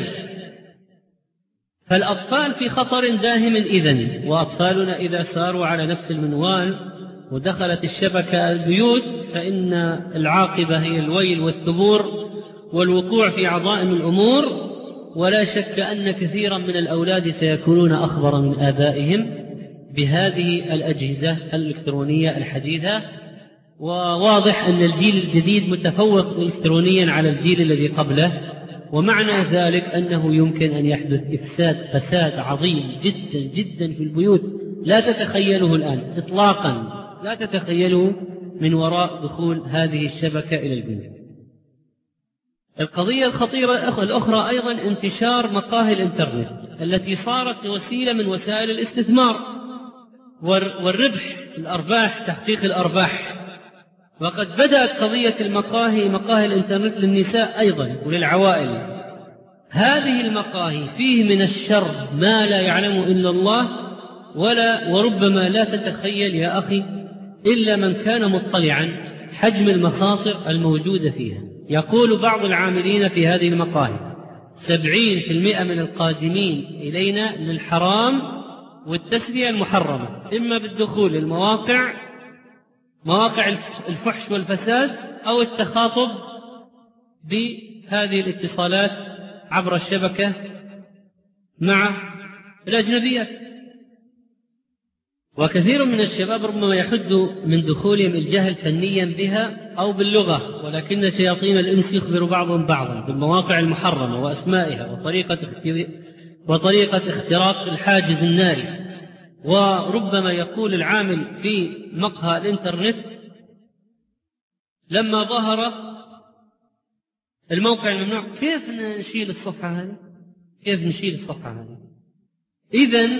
فالأطفال في خطر داهم إذن، وأطفالنا إذا ساروا على نفس المنوال ودخلت الشبكة البيوت فإن العاقبة هي الويل والثبور والوقوع في عظائم الأمور. ولا شك أن كثيرا من الأولاد سيكونون أخبر من آبائهم بهذه الأجهزة الإلكترونية الحديثة. وواضح أن الجيل الجديد متفوق إلكترونيا على الجيل الذي قبله، ومعنى ذلك أنه يمكن أن يحدث إفساد فساد عظيم جدا جدا في البيوت لا تتخيله الآن إطلاقا، لا تتخيله من وراء دخول هذه الشبكة إلى البيوت. القضية الخطيرة الأخرى أيضا انتشار مقاهي الإنترنت التي صارت وسيلة من وسائل الاستثمار والربح، الأرباح، تحقيق الأرباح. وقد بدأت قضية المقاهي مقاهي الإنترنت للنساء أيضا وللعوائل. هذه المقاهي فيه من الشر ما لا يعلم إلا الله، ولا وربما لا تتخيل يا أخي إلا من كان مطلعا حجم المخاطر الموجودة فيها. يقول بعض العاملين في هذه المقاهي سبعين بالمئة من القادمين إلينا للحرام والتسبية المحرمة، إما بالدخول للمواقع مواقع الفحش والفساد أو التخاطب بهذه الاتصالات عبر الشبكة مع الأجنبيات. وكثير من الشباب ربما يحد من دخولهم الجهل فنيا بها أو باللغة، ولكن شياطين الإنس يخبر بعضهم بعضا بالمواقع المحرمة وأسمائها وطريقة وطريقة اختراق الحاجز الناري. وربما يقول العامل في مقهى الإنترنت لما ظهر الموقع الممنوع كيف نشيل الصفحة هذه، كيف نشيل الصفحة هذه. إذن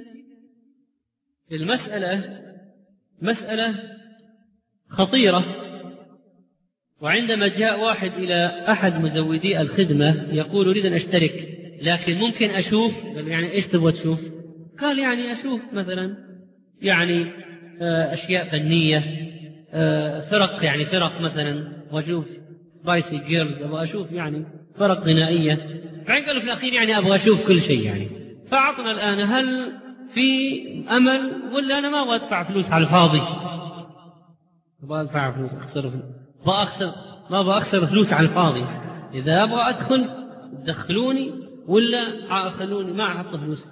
المسألة مسألة خطيرة. وعندما جاء واحد إلى أحد مزودي الخدمة يقول أريد أن أشترك لكن ممكن أشوف، يعني إيش تبغى تشوف؟ قال يعني أشوف مثلا يعني أشياء فنية، فرق يعني فرق مثلا، وأشوف سبايسي جيرلز، أبغى أشوف يعني فرق غنائية. فعين قالوا في الأخير يعني أبغى أشوف كل شيء يعني. فأعطنا الآن هل في أمل ولا أنا ما أبغى أدفع فلوس على الفاضي؟ أبغى أدفع فلوس أخسر ما أخسر ما أبغى أخسر فلوس على الفاضي. إذا أبغى أدخل دخلوني ولا خلوني ما أحط فلوس.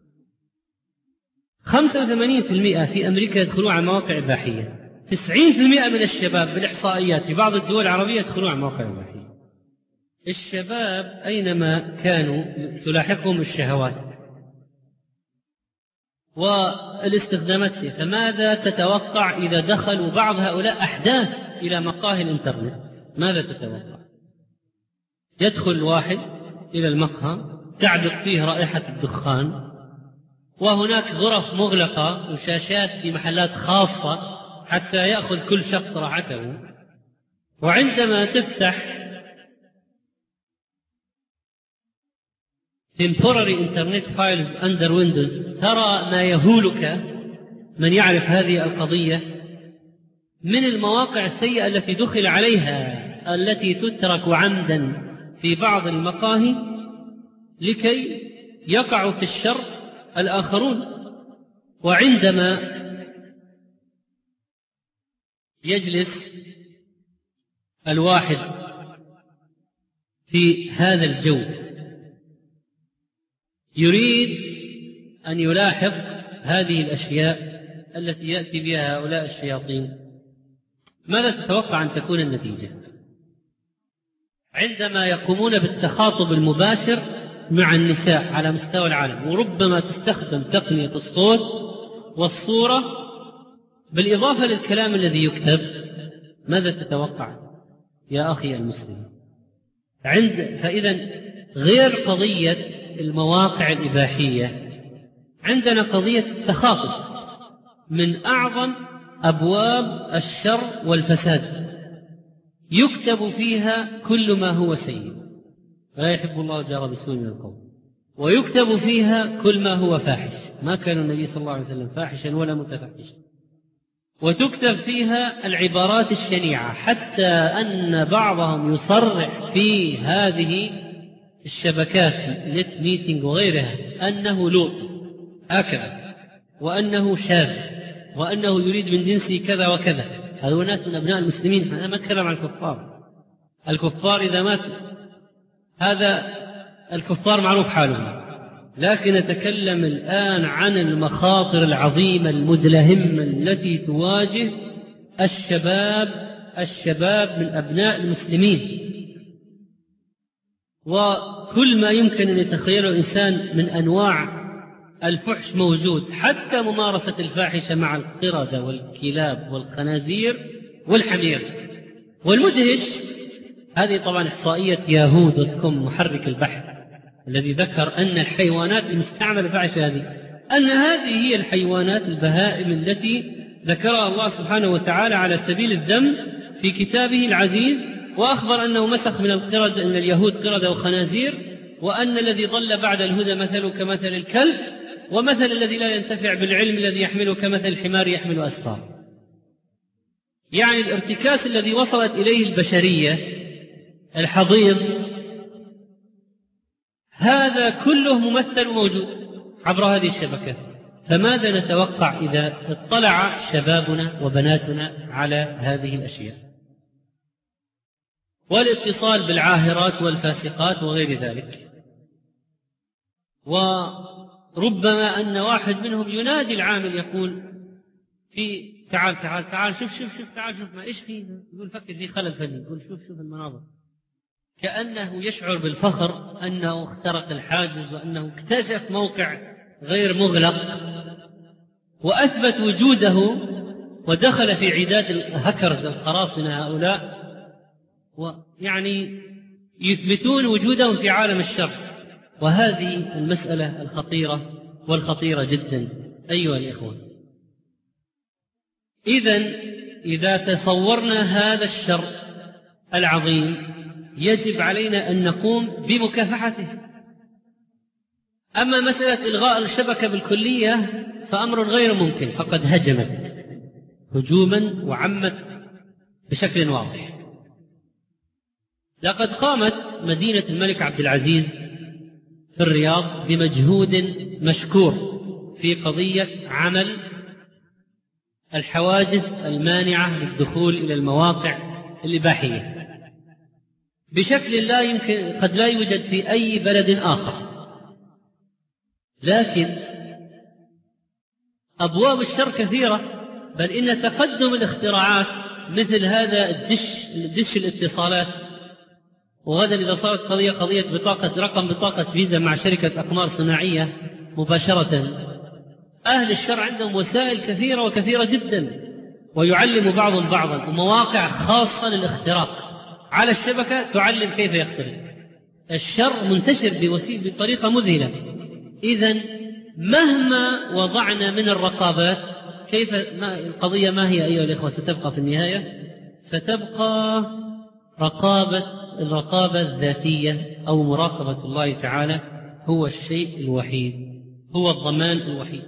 خمسة وثمانين بالمئة في أمريكا يدخلون على مواقع إباحية. تسعين بالمئة من الشباب بالإحصائيات في بعض الدول العربية يدخلون على مواقع إباحية. الشباب أينما كانوا تلاحقهم الشهوات والاستخدامات فيه. فماذا تتوقع إذا دخلوا بعض هؤلاء أحداث إلى مقاهي الإنترنت؟ ماذا تتوقع؟ يدخل واحد إلى المقهى تعبق فيه رائحة الدخان، وهناك غرف مغلقة وشاشات في محلات خاصة حتى يأخذ كل شخص راحته. وعندما تفتح temporary internet files under Windows ترى ما يهولك من يعرف هذه القضية من المواقع السيئة التي دخل عليها، التي تترك عمدا في بعض المقاهي لكي يقعوا في الشر الآخرون. وعندما يجلس الواحد في هذا الجو يريد أن يلاحظ هذه الأشياء التي يأتي بها هؤلاء الشياطين. ماذا تتوقع أن تكون النتيجة؟ عندما يقومون بالتخاطب المباشر مع النساء على مستوى العالم، وربما تستخدم تقنية الصوت والصورة بالإضافة للكلام الذي يكتب، ماذا تتوقع يا أخي المسلم؟ عند فإذا غير قضية المواقع الإباحية، عندنا قضية التخاطب من أعظم أبواب الشر والفساد، يكتب فيها كل ما هو سيء، لا يحب الله الجار بالسوء من القول، ويكتب فيها كل ما هو فاحش، ما كان النبي صلى الله عليه وسلم فاحشا ولا متفحشا، وتكتب فيها العبارات الشنيعة، حتى أن بعضهم يصرح في هذه الشبكات نت ميتينج وغيرها أنه لوط هكذا، وأنه شاذ، وأنه يريد من جنسه كذا وكذا. هذول ناس من أبناء المسلمين، أنا ما أتكلم عن الكفار. الكفار إذا مات هذا الكفار معروف حالهم، لكن نتكلم الآن عن المخاطر العظيمة المدلهمة التي تواجه الشباب الشباب من أبناء المسلمين، وكل ما يمكن أن يتخيله الإنسان من أنواع الفحش موجود، حتى ممارسة الفاحشة مع القردة والكلاب والخنازير والحمير. والمدهش، هذه طبعا إحصائية ياهو دوت كوم محرك البحث الذي ذكر أن الحيوانات المستعملة الفاحشة هذه، أن هذه هي الحيوانات البهائم التي ذكرها الله سبحانه وتعالى على سبيل الذم في كتابه العزيز، وأخبر أنه مسخ من القرد أن اليهود قردة وخنازير، وأن الذي ضل بعد الهدى مثله كمثل الكلب، ومثل الذي لا ينتفع بالعلم الذي يحمله كمثل الحمار يحمل أسفار. يعني الارتكاس الذي وصلت إليه البشرية الحضيض هذا كله ممثل وموجود عبر هذه الشبكات. فماذا نتوقع إذا اطلع شبابنا وبناتنا على هذه الأشياء؟ والاتصال بالعاهرات والفاسقات وغير ذلك. وربما أن واحد منهم ينادي العامل يقول في تعال تعال تعال شوف شوف شوف تعال شوف ما إيش فيه، يقول فكر في خلل فني، يقول شوف شوف المناظر، كأنه يشعر بالفخر أنه اخترق الحاجز وأنه اكتشف موقع غير مغلق وأثبت وجوده، ودخل في عداد الهكرز القراصنة هؤلاء، ويعني يثبتون وجودهم في عالم الشر. وهذه المسألة الخطيرة والخطيرة جدا أيها الإخوة. إذن إذا تصورنا هذا الشر العظيم يجب علينا أن نقوم بمكافحته. أما مسألة إلغاء الشبكة بالكلية فأمر غير ممكن، فقد هجمت هجوما وعمت بشكل واضح. لقد قامت مدينة الملك عبد العزيز في الرياض بمجهود مشكور في قضية عمل الحواجز المانعة للدخول إلى المواقع الإباحية بشكل لا يمكن قد لا يوجد في أي بلد آخر. لكن أبواب الشر كثيرة، بل إن تقدم الاختراعات مثل هذا الدش, الدش الاتصالات، وغدا إذا صارت قضية قضية بطاقة رقم بطاقة فيزا مع شركة أقمار صناعية مباشرة، أهل الشر عندهم وسائل كثيرة وكثيرة جدا، ويعلم بعضهم بعضا، ومواقع خاصة للاختراق على الشبكة تعلم كيف يخترق. الشر منتشر بوسيلة بطريقة مذهلة. إذن مهما وضعنا من الرقابات، كيف ما القضية ما هي أيها الإخوة؟ ستبقى في النهاية ستبقى رقابة الرقابة الذاتية أو مراقبة الله تعالى هو الشيء الوحيد، هو الضمان الوحيد.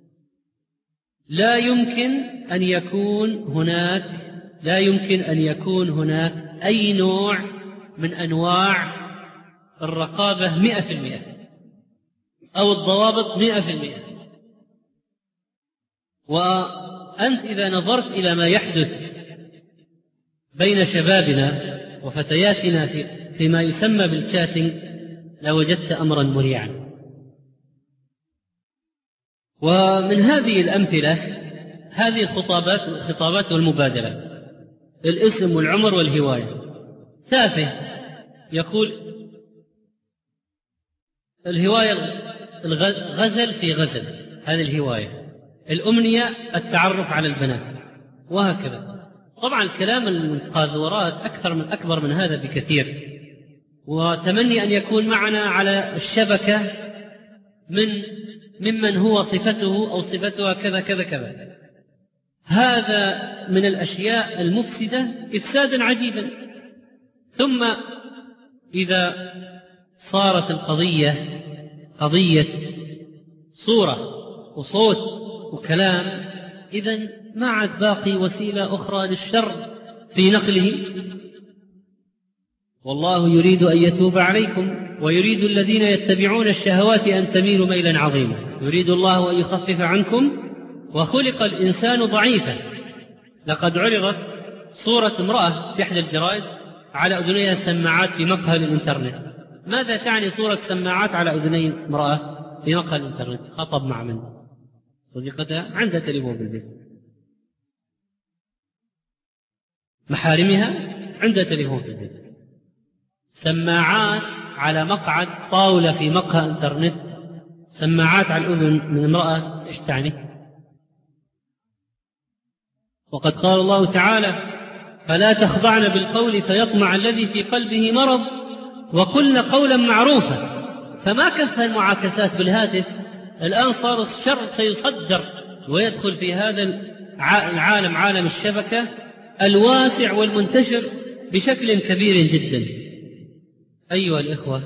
لا يمكن أن يكون هناك لا يمكن أن يكون هناك أي نوع من أنواع الرقابة مئة في المئة أو الضوابط مئة في المئة. وأنت إذا نظرت إلى ما يحدث بين شبابنا وفتياتنا في فيما يسمى بالشاتنج لوجدت أمرا مريعا. ومن هذه الأمثلة هذه الخطابات الخطابات والمبادلة، الاسم والعمر والهواية. تافه يقول الهواية الغزل في غزل، هذه الهواية. الأمنية التعرف على البنات، وهكذا. طبعا الكلام المقاذورات أكثر من أكبر من هذا بكثير، وتمني أن يكون معنا على الشبكة من ممن هو صفته أو صفتها كذا كذا كذا. هذا من الأشياء المفسدة إفسادا عجيبا. ثم إذا صارت القضية قضية صورة وصوت وكلام، إذن ما عاد باقي وسيلة أخرى للشر في نقله. والله يريد أن يتوب عليكم ويريد الذين يتبعون الشهوات أن تميلوا ميلا عظيما، يريد الله أن يخفف عنكم وخلق الإنسان ضعيفا. لقد عرضت صورة امرأة في إحدى الجرائد على أذنيها سماعات في مقهى الإنترنت. ماذا تعني صورة سماعات على أذني امرأة في مقهى الإنترنت؟ خطب مع من؟ صديقتها عندها تليفون بالبيت، محارمها عندها تليفون في البيت، سماعات على مقعد طاولة في مقهى إنترنت، سماعات على الأذن من امرأة. إيش تعني؟ وقد قال الله تعالى: فلا تخضعن بالقول فيطمع الذي في قلبه مرض وقلن قولا معروفا. فما كفى المعاكسات بالهاتف، الآن صار الشر سيصدر ويدخل في هذا العالم، عالم الشبكة الواسع والمنتشر بشكل كبير جدا. أيها الإخوة،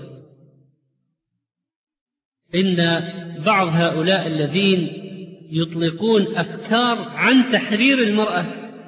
إن بعض هؤلاء الذين يطلقون أفكار عن تحرير المرأة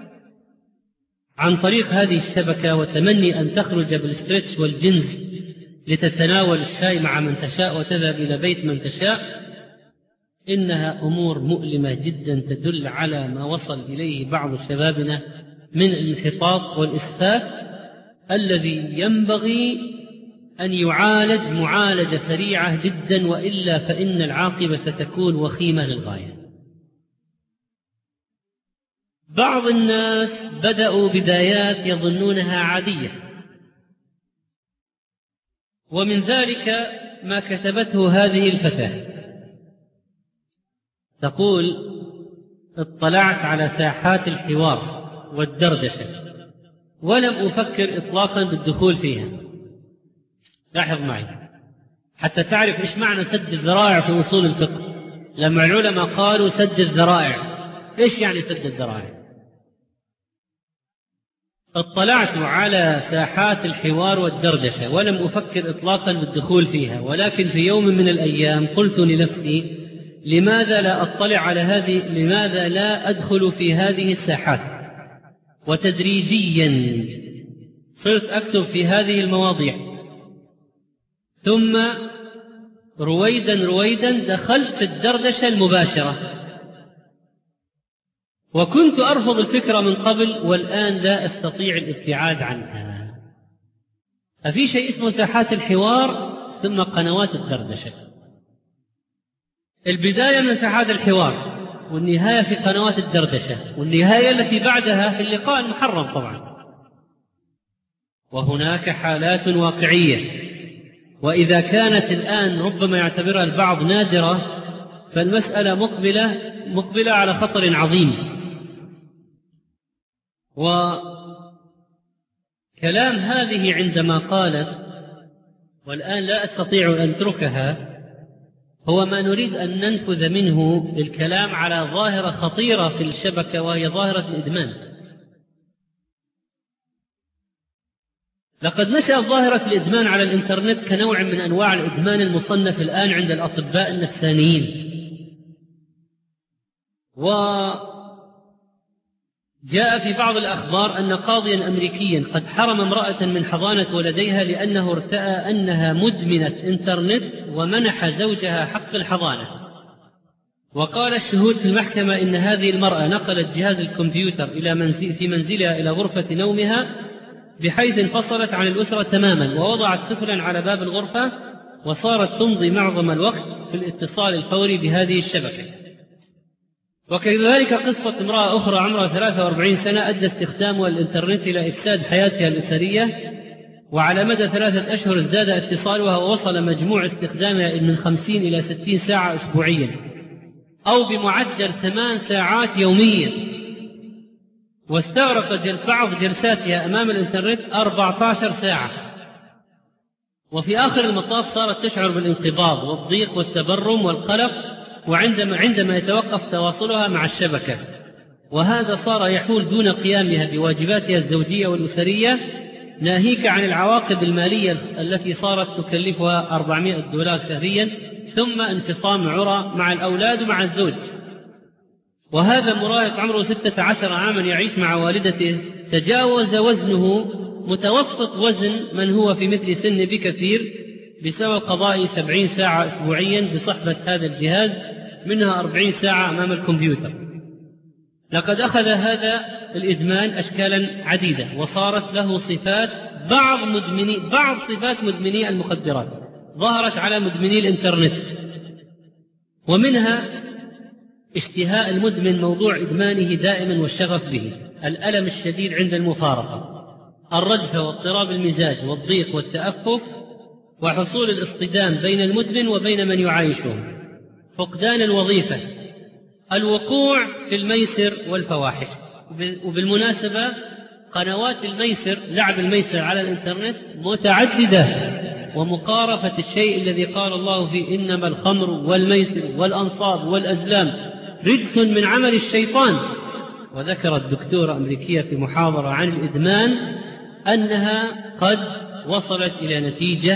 عن طريق هذه الشبكة وتمني أن تخرج بالستريتش والجنز لتتناول الشاي مع من تشاء وتذهب إلى بيت من تشاء، إنها أمور مؤلمة جدا تدل على ما وصل إليه بعض شبابنا من الانحطاط والإسفاف، الذي ينبغي أن يعالج معالجة سريعة جدا، وإلا فإن العاقبة ستكون وخيمة للغاية. بعض الناس بدأوا بدايات يظنونها عادية، ومن ذلك ما كتبته هذه الفتاة، تقول: اطلعت على ساحات الحوار والدردشة ولم أفكر إطلاقا بالدخول فيها. لاحظ معي حتى تعرف إيش معنى سد الذرائع في أصول الفقه. لما العلماء قالوا سد الذرائع، إيش يعني سد الذرائع؟ اطلعت على ساحات الحوار والدردشة ولم أفكر إطلاقا بالدخول فيها، ولكن في يوم من الأيام قلت لنفسي: لماذا لا أطلع على هذه، لماذا لا أدخل في هذه الساحات؟ وتدريجيا صرت أكتب في هذه المواضيع، ثم رويدا رويدا دخلت في الدردشة المباشرة. وكنت أرفض الفكرة من قبل، والآن لا أستطيع الابتعاد عنها. ففي شيء اسمه ساحات الحوار ثم قنوات الدردشة. البداية من ساحات الحوار، والنهاية في قنوات الدردشة، والنهاية التي بعدها في اللقاء المحرم طبعا. وهناك حالات واقعية، وإذا كانت الآن ربما يعتبرها البعض نادرة، فالمسألة مقبلة مقبلة على خطر عظيم. وكلام هذه عندما قالت والآن لا أستطيع أن أتركها، هو ما نريد أن ننفذ منه الكلام على ظاهرة خطيرة في الشبكة، وهي ظاهرة الإدمان. لقد نشأت ظاهرة الإدمان على الإنترنت كنوع من أنواع الإدمان المصنف الآن عند الأطباء النفسانيين. وجاء في بعض الأخبار أن قاضيا أمريكيا قد حرم امرأة من حضانة ولديها لأنه ارتأى أنها مدمنة إنترنت ومنح زوجها حق الحضانة. وقال الشهود في المحكمة إن هذه المرأة نقلت جهاز الكمبيوتر إلى منزل في منزلها إلى غرفة نومها، بحيث انفصلت عن الأسرة تماما، ووضعت طفلا على باب الغرفة، وصارت تمضي معظم الوقت في الاتصال الفوري بهذه الشبكة. وكذلك قصة امرأة أخرى عمرها ثلاثة وأربعين سنة أدى استخدامها الإنترنت إلى إفساد حياتها الأسرية، وعلى مدى ثلاثة أشهر ازداد اتصالها ووصل مجموع استخدامها من خمسين إلى ستين ساعة أسبوعيا، أو بمعدل ثمان ساعات يوميا. واستغرق بعض جلساتها أمام الإنترنت أربعة عشر ساعة. وفي آخر المطاف صارت تشعر بالانقباض والضيق والتبرم والقلق وعندما عندما يتوقف تواصلها مع الشبكة، وهذا صار يحول دون قيامها بواجباتها الزوجية والأسرية، ناهيك عن العواقب المالية التي صارت تكلفها أربعمائة دولار شهريا، ثم انفصام عرى مع الأولاد ومع الزوج. وهذا مراهق عمره ستة عشر عاما يعيش مع والدته تجاوز وزنه متوسط وزن من هو في مثل سنه بكثير بسبب قضاء سبعين ساعة أسبوعيا بصحبة هذا الجهاز، منها أربعين ساعة أمام الكمبيوتر. لقد أخذ هذا الإدمان أشكالا عديدة، وصارت له صفات بعض مدمني بعض صفات مدمني المخدرات ظهرت على مدمني الإنترنت، ومنها اشتهاء المدمن موضوع إدمانه دائما والشغف به، الألم الشديد عند المفارقة، الرجفة واضطراب المزاج والضيق والتأفف، وحصول الاصطدام بين المدمن وبين من يعايشه، فقدان الوظيفة، الوقوع في الميسر والفواحش. وبالمناسبة قنوات الميسر لعب الميسر على الإنترنت متعددة، ومقارفة الشيء الذي قال الله فيه إنما الخمر والميسر والأنصاب والأزلام رجس من عمل الشيطان. وذكرت دكتورة أمريكية في محاضرة عن الإدمان أنها قد وصلت إلى نتيجة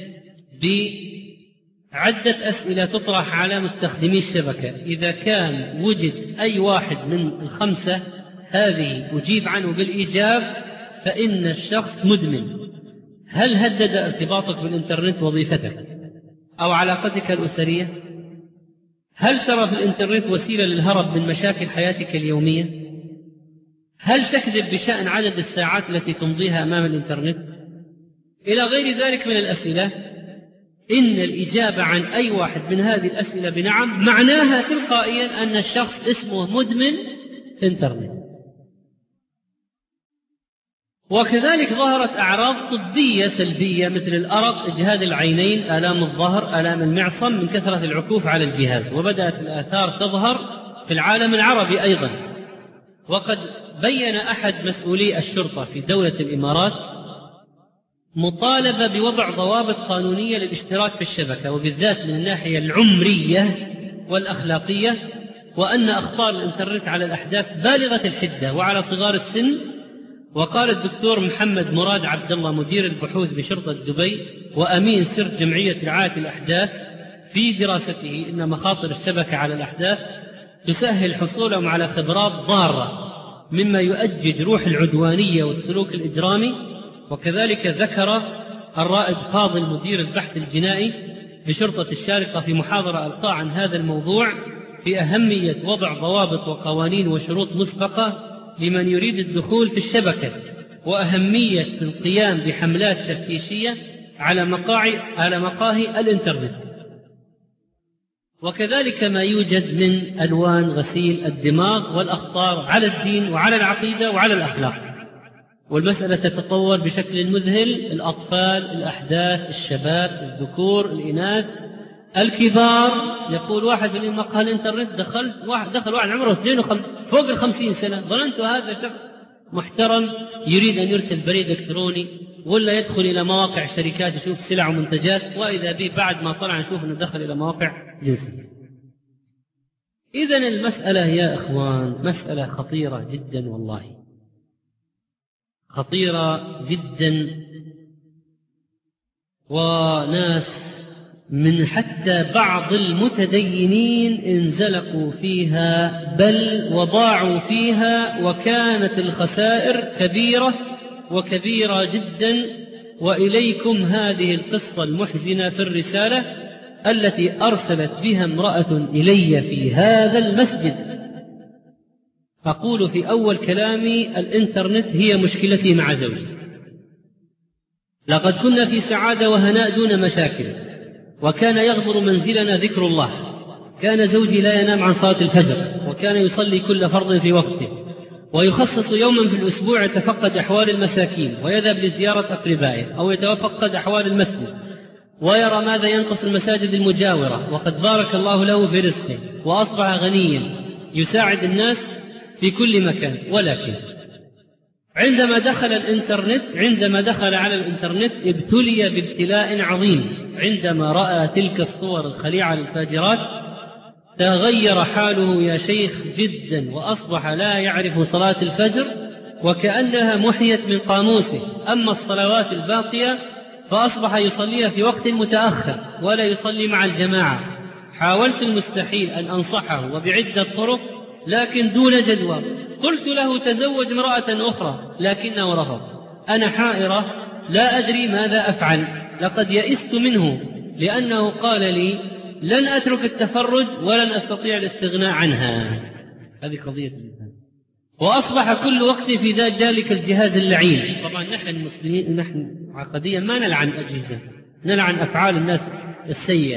بعدة أسئلة تطرح على مستخدمي الشبكة، إذا كان وجد أي واحد من الخمسة هذه أجيب عنه بالإيجاب فإن الشخص مدمن. هل هدد ارتباطك بالإنترنت وظيفتك أو علاقتك الأسرية؟ هل ترى في الإنترنت وسيلة للهرب من مشاكل حياتك اليومية؟ هل تكذب بشأن عدد الساعات التي تمضيها أمام الإنترنت؟ إلى غير ذلك من الأسئلة. إن الإجابة عن أي واحد من هذه الأسئلة بنعم معناها تلقائيا أن الشخص اسمه مدمن إنترنت. وكذلك ظهرت أعراض طبية سلبية مثل الأرق، إجهاد العينين، آلام الظهر، آلام المعصم من كثرة العكوف على الجهاز. وبدأت الآثار تظهر في العالم العربي أيضا. وقد بين أحد مسؤولي الشرطة في دولة الإمارات مطالبة بوضع ضوابط قانونية للاشتراك في الشبكة، وبالذات من الناحية العمرية والأخلاقية، وأن أخطار الإنترنت على الأحداث بالغة الحدة وعلى صغار السن. وقال الدكتور محمد مراد عبد الله مدير البحوث بشرطة دبي وأمين سر جمعية رعاية الأحداث في دراسته إن مخاطر الشبكة على الأحداث تسهل حصولهم على خبرات ضارة مما يؤجج روح العدوانية والسلوك الإجرامي. وكذلك ذكر الرائد فاضل مدير البحث الجنائي بشرطة الشارقة في محاضرة ألقى عن هذا الموضوع في أهمية وضع ضوابط وقوانين وشروط مسبقة لمن يريد الدخول في الشبكة، وأهمية القيام بحملات تفتيشية على مقاهي على مقاهي الإنترنت. وكذلك ما يوجد من ألوان غسيل الدماغ والأخطار على الدين وعلى العقيدة وعلى الأخلاق. والمسألة تتطور بشكل مذهل، الأطفال، الأحداث، الشباب، الذكور، الإناث، الكبار. يقول واحد من مقهى الإنترنت دخلت واحد دخل واحد عمره فوق الخمسين سنة، ظننت هذا شخص محترم يريد أن يرسل بريد إلكتروني ولا يدخل إلى مواقع شركات يشوف سلع ومنتجات، وإذا به بعد ما طلع نشوف أنه دخل إلى مواقع جنسية. إذن المسألة يا إخوان مسألة خطيرة جدا، والله خطيرة جدا. وناس من حتى بعض المتدينين انزلقوا فيها بل وضاعوا فيها، وكانت الخسائر كبيرة وكبيرة جدا. وإليكم هذه القصة المحزنة في الرسالة التي أرسلت بها امرأة إلي في هذا المسجد. أقول في أول كلامي: الإنترنت هي مشكلتي مع زوجي. لقد كنا في سعادة وهناء دون مشاكل، وكان يغمر منزلنا ذكر الله. كان زوجي لا ينام عن صلاة الفجر، وكان يصلي كل فرض في وقته، ويخصص يوما في الأسبوع يتفقد أحوال المساكين ويذهب لزيارة أقربائه، أو يتفقد أحوال المسجد ويرى ماذا ينقص المساجد المجاورة، وقد بارك الله له في رزقه وأصبح غنيا يساعد الناس في كل مكان. ولكن عندما دخل الإنترنت عندما دخل على الإنترنت ابتلي بابتلاء عظيم. عندما رأى تلك الصور الخليعة للفاجرات تغير حاله يا شيخ جدا، وأصبح لا يعرف صلاة الفجر وكأنها محيت من قاموسه. أما الصلوات الباقية فأصبح يصليها في وقت متأخر ولا يصلي مع الجماعة. حاولت المستحيل أن أنصحه وبعدة طرق لكن دون جدوى. قلت له تزوج امرأة أخرى لكنه رفض. أنا حائرة لا أدري ماذا أفعل، لقد يئست منه لأنه قال لي لن أترك التفرج ولن أستطيع الاستغناء عنها. هذه قضية الإنسان. وأصبح كل وقت في ذلك الجهاز اللعين. طبعا نحن المسلمين نحن عقديا ما نلعن أجهزة، نلعن أفعال الناس السيئة،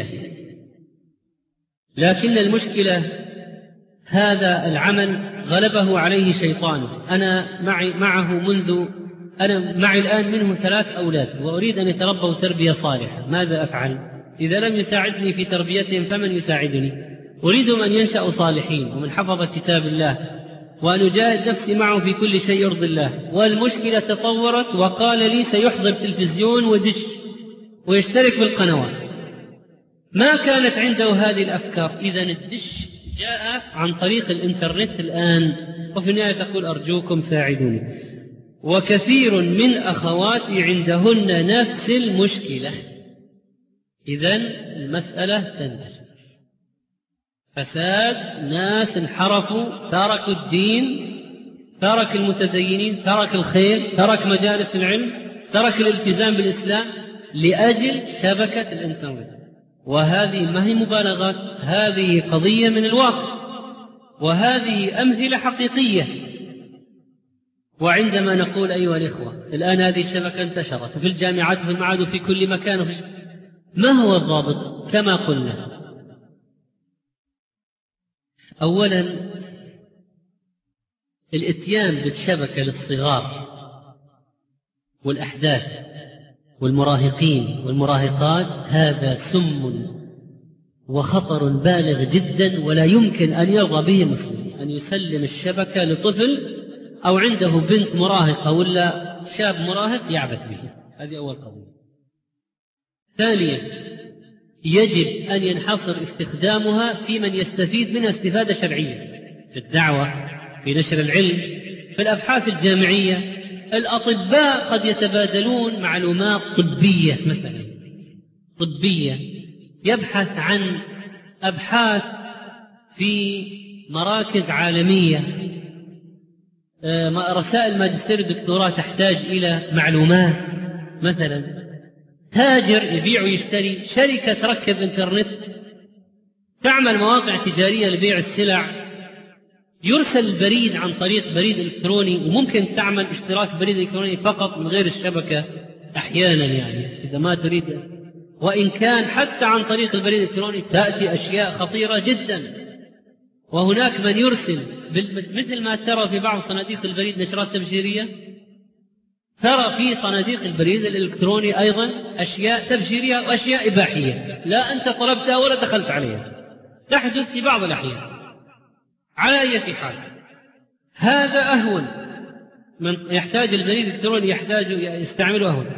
لكن المشكلة هذا العمل غلبه عليه شيطانه. أنا معي معه منذ أنا معي الآن منه ثلاث أولاد وأريد أن يتربوا تربية صالحة. ماذا أفعل؟ إذا لم يساعدني في تربيتهم فمن يساعدني؟ أريد من ينشأ صالحين ومن حفظ كتاب الله، وأن أجاهد نفسي معه في كل شيء يرضي الله. والمشكلة تطورت وقال لي سيحضر تلفزيون ودش ويشترك بالقنوات. ما كانت عنده هذه الأفكار. إذا الدش جاء عن طريق الإنترنت الآن. وفي النهاية تقول أرجوكم ساعدوني. وكثير من أخواتي عندهن نفس المشكلة. إذن المسألة تنتشر. فساد، ناس انحرفوا، تركوا الدين، ترك المتدينين، ترك الخير، ترك مجالس العلم، ترك الالتزام بالإسلام لأجل شبكة الإنترنت. وهذه ما هي مبالغات، هذه قضية من الواقع، وهذه أمثلة حقيقية. وعندما نقول أيها الإخوة الآن هذه الشبكة انتشرت في الجامعات وفي المعاهد وفي كل مكان وفي ما هو الضابط؟ كما قلنا، أولا الاتيان بالشبكة للصغار والأحداث والمراهقين والمراهقات هذا سم وخطر بالغ جدا، ولا يمكن أن يرضى به مسلم أن يسلم الشبكة لطفل أو عنده بنت مراهقة ولا شاب مراهق يعبث به. هذه أول قضية. ثانيا يجب أن ينحصر استخدامها في من يستفيد منها استفادة شرعية، في الدعوة، في نشر العلم، في الأبحاث الجامعية. الأطباء قد يتبادلون معلومات طبية مثلا طبية، يبحث عن أبحاث في مراكز عالمية، رسائل ماجستير ودكتوراه تحتاج إلى معلومات. مثلا تاجر يبيع ويشتري، شركة تركب إنترنت تعمل مواقع تجارية لبيع السلع، يرسل البريد عن طريق بريد إلكتروني، وممكن تعمل اشتراك بريد إلكتروني فقط من غير الشبكة أحيانا، يعني إذا ما تريد. وإن كان حتى عن طريق البريد الإلكتروني تأتي أشياء خطيرة جدا. وهناك من يرسل مثل ما ترى في بعض صناديق البريد نشرات تبشيرية، ترى في صناديق البريد الإلكتروني أيضا أشياء تبشيرية وأشياء إباحية لا أنت طلبتها ولا دخلت عليها، تحدث في بعض الأحيان. على أي حال هذا أهون، من يحتاج البريد الإلكتروني يحتاج يستعمله أهون.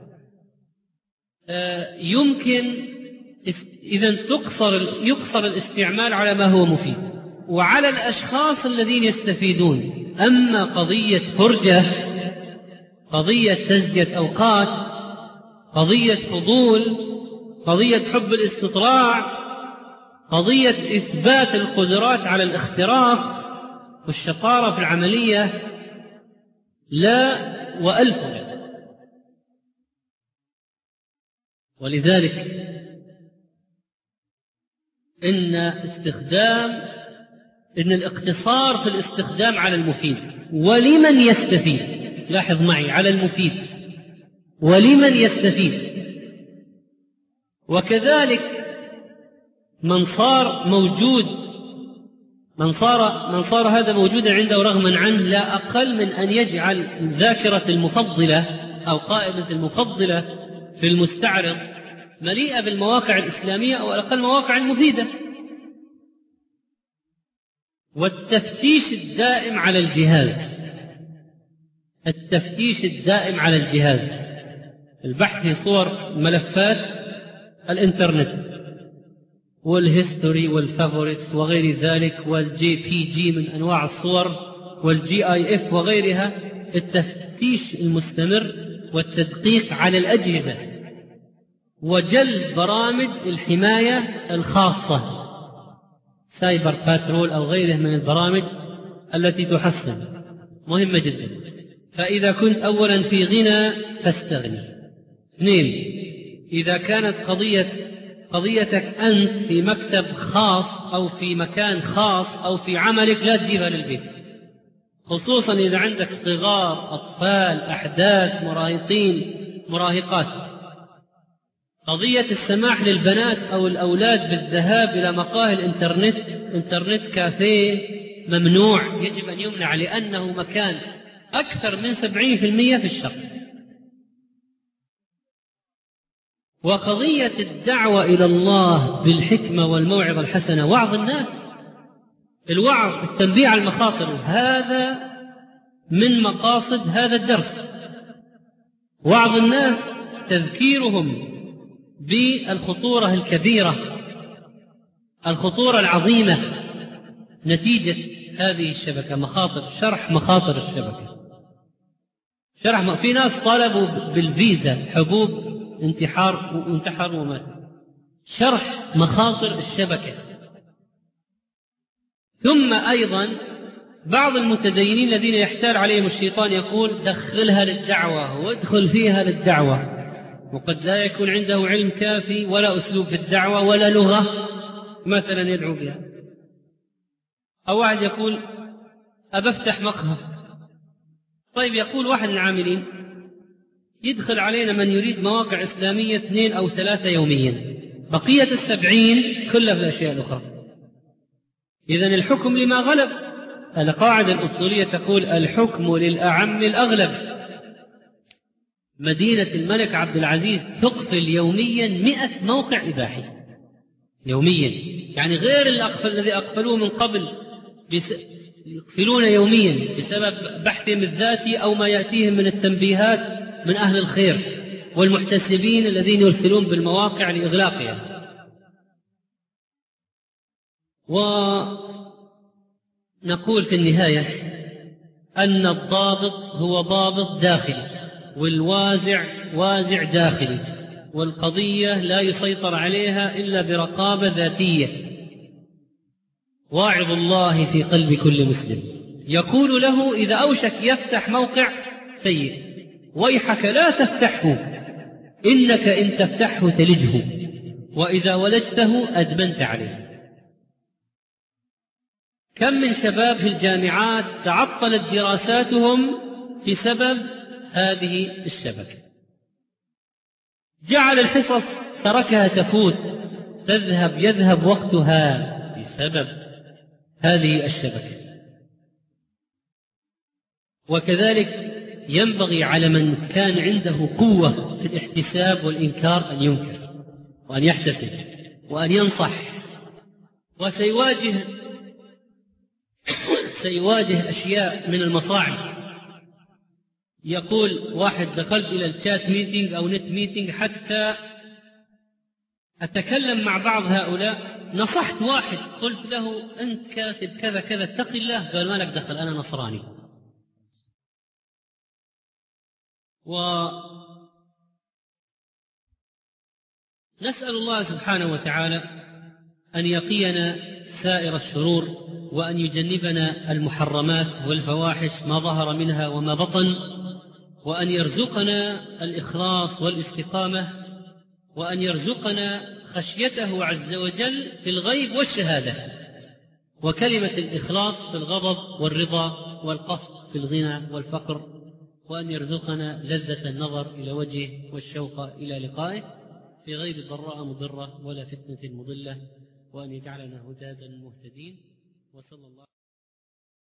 آه يمكن إذا تقصر يقصر الاستعمال على ما هو مفيد وعلى الأشخاص الذين يستفيدون. أما قضية فرجة، قضية تزكية أوقات، قضية فضول، قضية حب الاستطلاع، قضية إثبات القدرات على الاختراق والشطارة في العملية، لا وألف. ولذلك إن استخدام إن الاقتصار في الاستخدام على المفيد ولمن يستفيد. لاحظ معي، على المفيد ولمن يستفيد. وكذلك من صار موجود من صار, من صار هذا موجودا عنده رغما عنه لا أقل من أن يجعل ذاكرة المفضلة أو قائمة المفضلة في المستعرض مليئة بالمواقع الإسلامية أو على الأقل مواقع مفيدة. والتفتيش الدائم على الجهاز، التفتيش الدائم على الجهاز، البحث في صور ملفات الإنترنت والهيستوري والفافوريتس وغير ذلك والجي بي جي من أنواع الصور والجي آي إف وغيرها. التفتيش المستمر والتدقيق على الأجهزة وجلب برامج الحماية الخاصة سايبر باترول أو غيره من البرامج التي تحسن مهمة جدا. فإذا كنت أولا في غنى فاستغني. اثنين، إذا كانت قضية قضيتك أنت في مكتب خاص أو في مكان خاص أو في عملك لا تجيبها للبيت، خصوصا إذا عندك صغار أطفال أحداث مراهقين مراهقات. قضية السماح للبنات أو الأولاد بالذهاب إلى مقاهي الإنترنت إنترنت كافيه ممنوع، يجب أن يمنع لأنه مكان أكثر من سبعين في المئة في الشر. وقضية الدعوة إلى الله بالحكمة والموعظة الحسنة، وعظ الناس، الوعظ، التنبيه على المخاطر، هذا من مقاصد هذا الدرس. وعظ الناس، تذكيرهم بالخطورة الكبيرة، الخطورة العظيمة نتيجة هذه الشبكة، مخاطر، شرح مخاطر الشبكة، شرح. في ناس طالبوا بالفيزا حبوب انتحار وانتحروا ومات. شرح مخاطر الشبكة. ثم أيضا بعض المتدينين الذين يحتال عليهم الشيطان يقول دخلها للدعوة وادخل فيها للدعوة، وقد لا يكون عنده علم كافي ولا أسلوب في الدعوة ولا لغة مثلا يدعو بها. أو واحد يقول أبفتح مقهى. طيب يقول واحد من العاملين يدخل علينا من يريد مواقع إسلامية اثنين أو ثلاثة يوميا، بقية السبعين كلها في الأشياء الأخرى. إذن الحكم لما غلب. القاعدة الأصولية تقول الحكم للأعم الأغلب. مدينة الملك عبد العزيز تقفل يوميا مئة موقع إباحي يوميا، يعني غير الذي أقفلوه من قبل يقفلون يوميا بسبب بحثهم الذاتي أو ما يأتيهم من التنبيهات من أهل الخير والمحتسبين الذين يرسلون بالمواقع لإغلاقها. ونقول في النهاية أن الضابط هو ضابط داخلي والوازع وازع داخلي، والقضية لا يسيطر عليها إلا برقابة ذاتية. واعظ الله في قلب كل مسلم يقول له إذا أوشك يفتح موقع سيء ويحك لا تفتحه، إنك إن تفتحه تلجه، وإذا ولجته أدمنت عليه. كم من شباب في الجامعات تعطلت دراساتهم بسبب هذه الشبكة، جعل الحصص تركها تفوت، تذهب يذهب وقتها بسبب هذه الشبكة. وكذلك ينبغي على من كان عنده قوة في الاحتساب والإنكار أن ينكر وأن يحتسب وأن ينصح. وسيواجه سيواجه أشياء من المصاعب. يقول واحد دخلت إلى الشات ميتينج أو نت ميتينج حتى أتكلم مع بعض هؤلاء، نصحت واحد قلت له أنت كاتب كذا كذا اتق الله، قال ما لك دخل أنا نصراني. ونسأل الله سبحانه وتعالى أن يقينا سائر الشرور وأن يجنبنا المحرمات والفواحش ما ظهر منها وما بطن، وأن يرزقنا الإخلاص والاستقامة، وأن يرزقنا خشيته عز وجل في الغيب والشهادة، وكلمة الإخلاص في الغضب والرضا والقصد في الغنى والفقر، وأن يرزقنا لذة النظر إلى وجهه والشوق إلى لقائه في غير ضراء مضرة ولا فتنة مضلة، وأن يجعلنا هداة مهتدين. وصلى الله